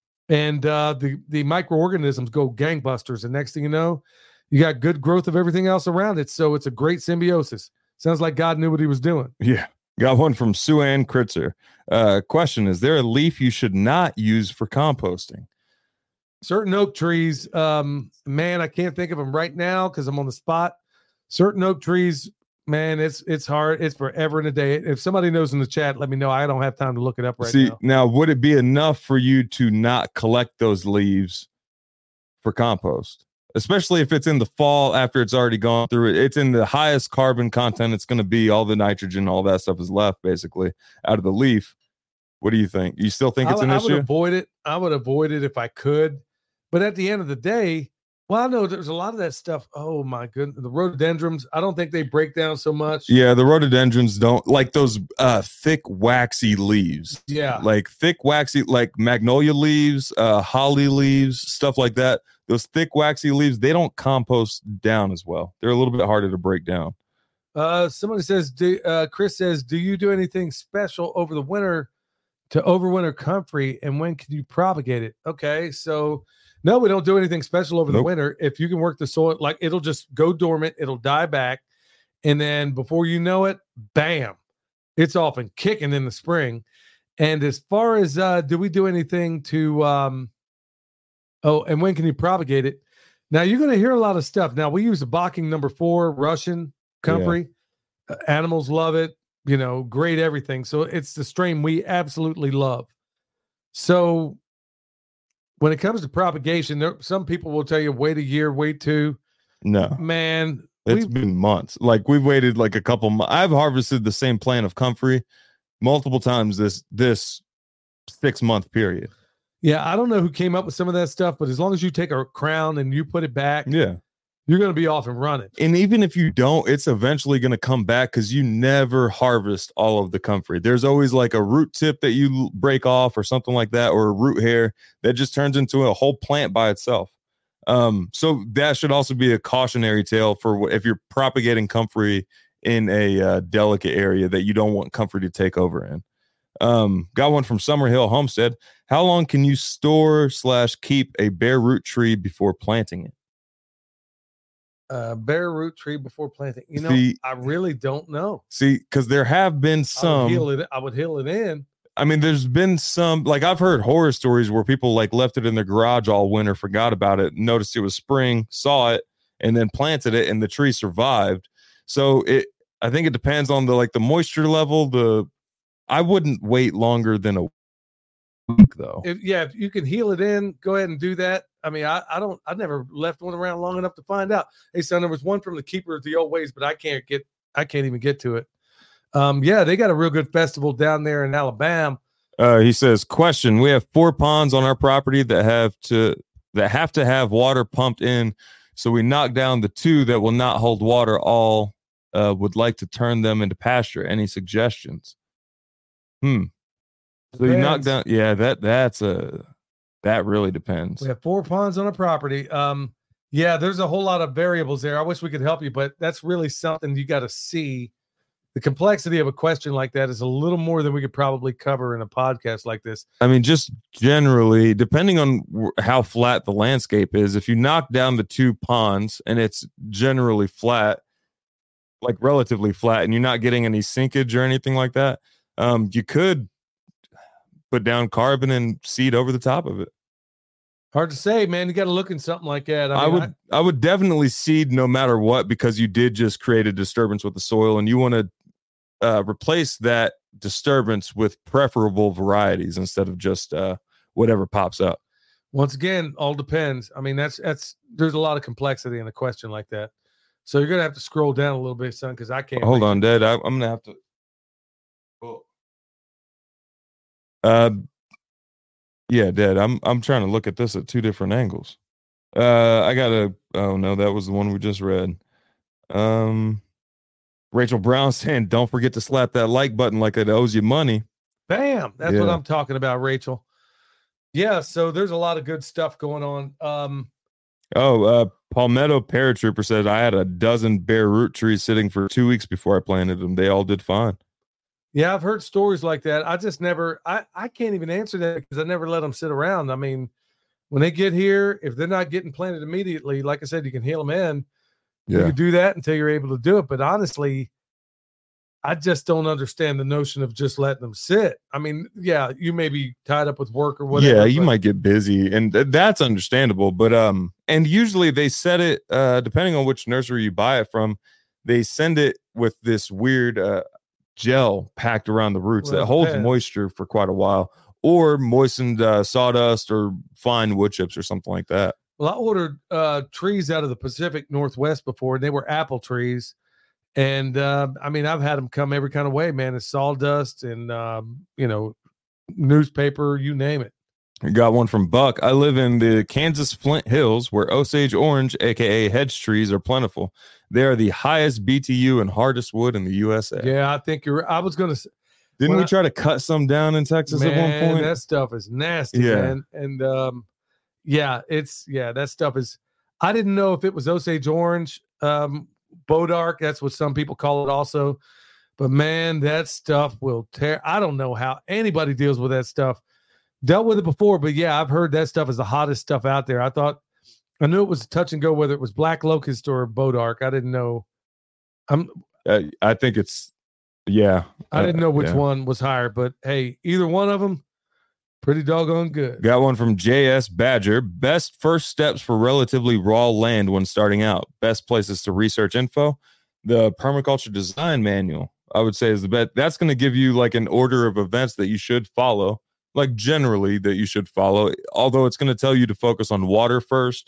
And uh, the, the microorganisms go gangbusters. And next thing you know, you got good growth of everything else around it. So it's a great symbiosis. Sounds like God knew what he was doing. Yeah. Got one from Sue Ann Kritzer. Uh, question, is there a leaf you should not use for composting? Certain oak trees, um, man, I can't think of them right now because I'm on the spot. Certain oak trees, man, it's it's hard. It's forever and a day. If somebody knows in the chat, let me know. I don't have time to look it up right See, now. now, would it be enough for you to not collect those leaves for compost? Especially if it's in the fall after it's already gone through it. It's in the highest carbon content it's going to be. All the nitrogen, all that stuff is left basically out of the leaf. What do you think? You still think it's I, an I issue? would avoid it. I would avoid it if I could. But at the end of the day, well, I know there's a lot of that stuff. Oh my goodness, the rhododendrons. I don't think they break down so much. Yeah, the rhododendrons don't like those uh, thick, waxy leaves. Yeah, like thick, waxy, like magnolia leaves, uh, holly leaves, stuff like that. Those thick, waxy leaves, they don't compost down as well. They're a little bit harder to break down. Uh, somebody says, do, uh, Chris says, do you do anything special over the winter to overwinter comfrey, and when can you propagate it? Okay, so no, we don't do anything special over Nope. the winter. If you can work the soil, like it'll just go dormant, it'll die back, and then before you know it, bam, it's off and kicking in the spring. And as far as uh, do we do anything to, um, oh, and when can you propagate it? Now you're going to hear a lot of stuff. Now we use a Bocking number four Russian comfrey. Yeah. Uh, animals love it. You know, great everything. So it's the strain we absolutely love. So when it comes to propagation, there some people will tell you wait a year, wait two. No, man, it's been months. Like we've waited like a couple months. I've harvested the same plant of comfrey multiple times this this six month period. Yeah, I don't know who came up with some of that stuff, but as long as you take a crown and you put it back, yeah, you're going to be off and running. And even if you don't, it's eventually going to come back because you never harvest all of the comfrey. There's always like a root tip that you break off or something like that, or a root hair that just turns into a whole plant by itself. Um, so that should also be a cautionary tale for if you're propagating comfrey in a uh, delicate area that you don't want comfrey to take over in. Um, got one from Summerhill Homestead. How long can you store slash keep a bare root tree before planting it? Uh, bare root tree before planting. You know, see, I really don't know. See, because there have been some. I would, heal it, I would heal it in. I mean, there's been some, like I've heard horror stories where people like left it in their garage all winter, forgot about it, noticed it was spring, saw it, and then planted it, and the tree survived. So it, I think it depends on the like the moisture level. The I wouldn't wait longer than a week though. If, yeah, if you can heal it in, go ahead and do that. I mean, I, I don't, I never left one around long enough to find out. Hey, son, there was one from the Keeper of the Old Ways, but I can't get, I can't even get to it. Um, yeah, they got a real good festival down there in Alabama. Uh, he says, question: we have four ponds on our property that have to that have to have water pumped in, so we knock down the two that will not hold water. All uh, would like to turn them into pasture. Any suggestions? Hmm. So you knock down, yeah. That that's a that really depends. We have four ponds on a property. Um, yeah, there's a whole lot of variables there. I wish we could help you, but that's really something you got to see. The complexity of a question like that is a little more than we could probably cover in a podcast like this. I mean, just generally, depending on w- how flat the landscape is, if you knock down the two ponds and it's generally flat, like relatively flat, and you're not getting any sinkage or anything like that, um, you could put down carbon and seed over the top of it. Hard to say, man. You got to look in something like that. I, I mean, would, I, I would definitely seed no matter what, because you did just create a disturbance with the soil, and you want to uh, replace that disturbance with preferable varieties instead of just uh, whatever pops up. Once again, all depends. I mean, that's that's there's a lot of complexity in a question like that. So you're gonna have to scroll down a little bit, son, because I can't. Hold on, Dad. I, I'm gonna have to. Oh. Uh, yeah, Dad. I'm I'm trying to look at this at two different angles. Uh, I gotta. Oh no, that was the one we just read. Um, Rachel Brown saying, "Don't forget to slap that like button like it owes you money." Bam! That's Yeah. what I'm talking about, Rachel. Yeah. So there's a lot of good stuff going on. Um. Oh, uh, Palmetto Paratrooper said I had a dozen bare root trees sitting for two weeks before I planted them. They all did fine. Yeah, I've heard stories like that. I just never. I I can't even answer that because I never let them sit around. I mean, when they get here, if they're not getting planted immediately, like I said, you can heal them in. You Yeah. can do that until you're able to do it. But honestly, I just don't understand the notion of just letting them sit. I mean, yeah, you may be tied up with work or whatever. Yeah, you but- might get busy, and th- that's understandable. But um, and usually they set it uh, depending on which nursery you buy it from. They send it with this weird uh, gel packed around the roots Well, that it holds depends. moisture for quite a while, or moistened uh, sawdust or fine wood chips or something like that. Well, I ordered uh, trees out of the Pacific Northwest before, and they were apple trees. And uh, I mean, I've had them come every kind of way, man. It's sawdust and, um, you know, newspaper, you name it. I got one from Buck. I live in the Kansas Flint Hills where Osage orange, aka hedge trees, are plentiful. They are the highest B T U and hardest wood in the U S A. Yeah, I think you're. I was gonna. Didn't we I, try to cut some down in Texas man, at one point? That stuff is nasty, yeah. man. And um, yeah, it's yeah, that stuff is. I didn't know if it was Osage orange, um, Bodark. That's what some people call it, also. But man, that stuff will tear. I don't know how anybody deals with that stuff. Dealt with it before, but yeah, I've heard that stuff is the hottest stuff out there. I thought, I knew it was touch and go whether it was black locust or Bodark. I didn't know. I'm. Uh, I think it's, yeah. I didn't know which yeah. one was higher, but hey, either one of them, pretty doggone good. Got one from J S Badger. Best first steps for relatively raw land when starting out. Best places to research info. The Permaculture Design Manual, I would say, is the best. That's going to give you like an order of events that you should follow. Like generally that you should follow, although it's going to tell you to focus on water first.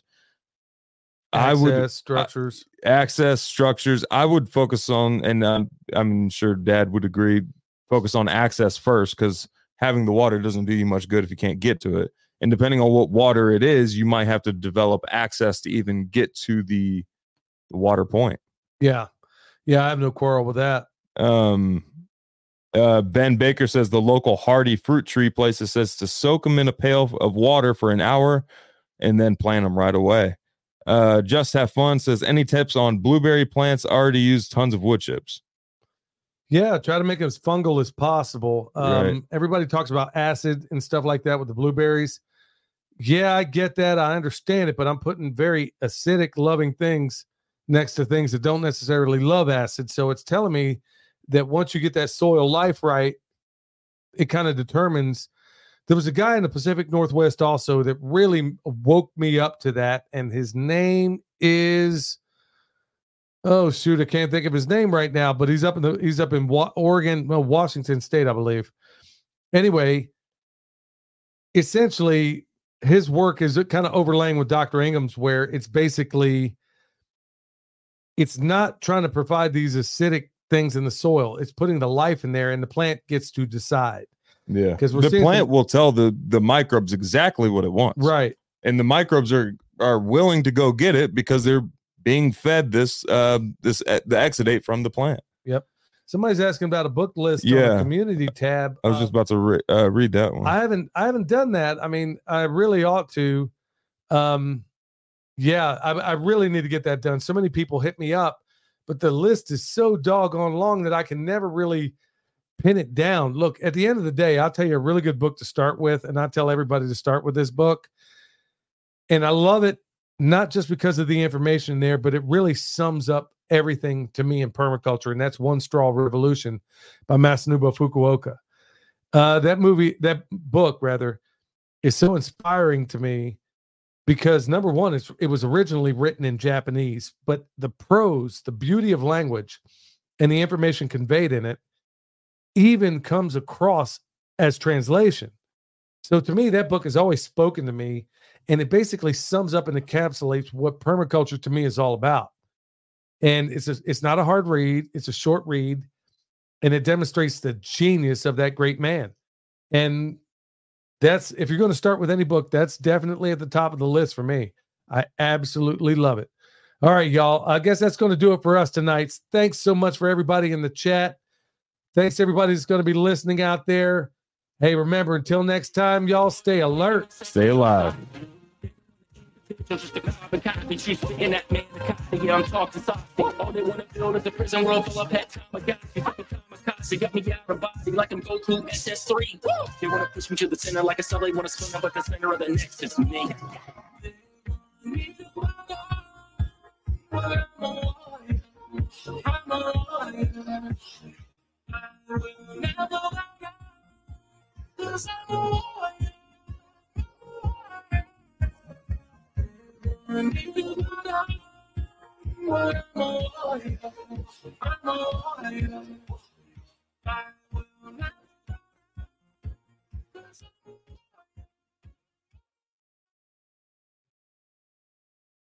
Access, I would structures, uh, access structures. I would focus on, and um, I'm sure Dad would agree, focus on access first, because having the water doesn't do you much good if you can't get to it. And depending on what water it is, you might have to develop access to even get to the, the water point. Yeah, yeah, I have no quarrel with that. Um. Uh, Ben Baker says the local hardy fruit tree places says to soak them in a pail of water for an hour and then plant them right away. Uh, Just Have Fun says any tips on blueberry plants? Already used tons of wood chips. Yeah, try to make it as fungal as possible. Um, Right. Everybody talks about acid and stuff like that with the blueberries. Yeah, I get that. I understand it, but I'm putting very acidic loving things next to things that don't necessarily love acid. So it's telling me that once you get that soil life right, it kind of determines. There was a guy in the Pacific Northwest also that really woke me up to that. And his name is, oh shoot, I can't think of his name right now, but he's up in the, he's up in Wa- Oregon, well, Washington State, I believe. Anyway, essentially his work is kind of overlaying with Doctor Ingham's, where it's basically, it's not trying to provide these acidic things in the soil. It's putting the life in there, and the plant gets to decide. Yeah, because the plant will tell the the microbes exactly what it wants. Right, and the microbes are are willing to go get it because they're being fed this uh this uh, the exudate from the plant. Yep. Somebody's asking about a book list yeah. on the community tab. I was just about to re- uh, read that one. I haven't I haven't done that. I mean, I really ought to. Um, yeah, I, I really need to get that done. So many people hit me up, but the list is so doggone long that I can never really pin it down. Look, at the end of the day, I'll tell you a really good book to start with, and I tell everybody to start with this book. And I love it, not just because of the information there, but it really sums up everything to me in permaculture, and that's One Straw Revolution by Masanobu Fukuoka. Uh, that movie, that book, rather, is so inspiring to me because, number one, it's, it was originally written in Japanese, but the prose, the beauty of language, and the information conveyed in it even comes across as translation. So to me, that book has always spoken to me, and it basically sums up and encapsulates what permaculture to me is all about. And it's a, it's not a hard read. It's a short read, and it demonstrates the genius of that great man. And that's, if you're going to start with any book, that's definitely at the top of the list for me. I absolutely love it. All right, y'all. I guess that's going to do it for us tonight. Thanks so much for everybody in the chat. Thanks to everybody that's going to be listening out there. Hey, remember, until next time, y'all, stay alert. Stay alive. Just a carbon copy, she's looking at me. Yeah, I'm talking softly. All they want to build is a prison world full of pet Tamagotchi. Kamikaze got me out of body like I'm Goku S S three. They want to push me to the center like a subway. Want to swing up, but the center of the next is me. I'm alive. I'm alive. I will never let go. 'Cause I'm alive. I'm alive. I'm alive. I will not.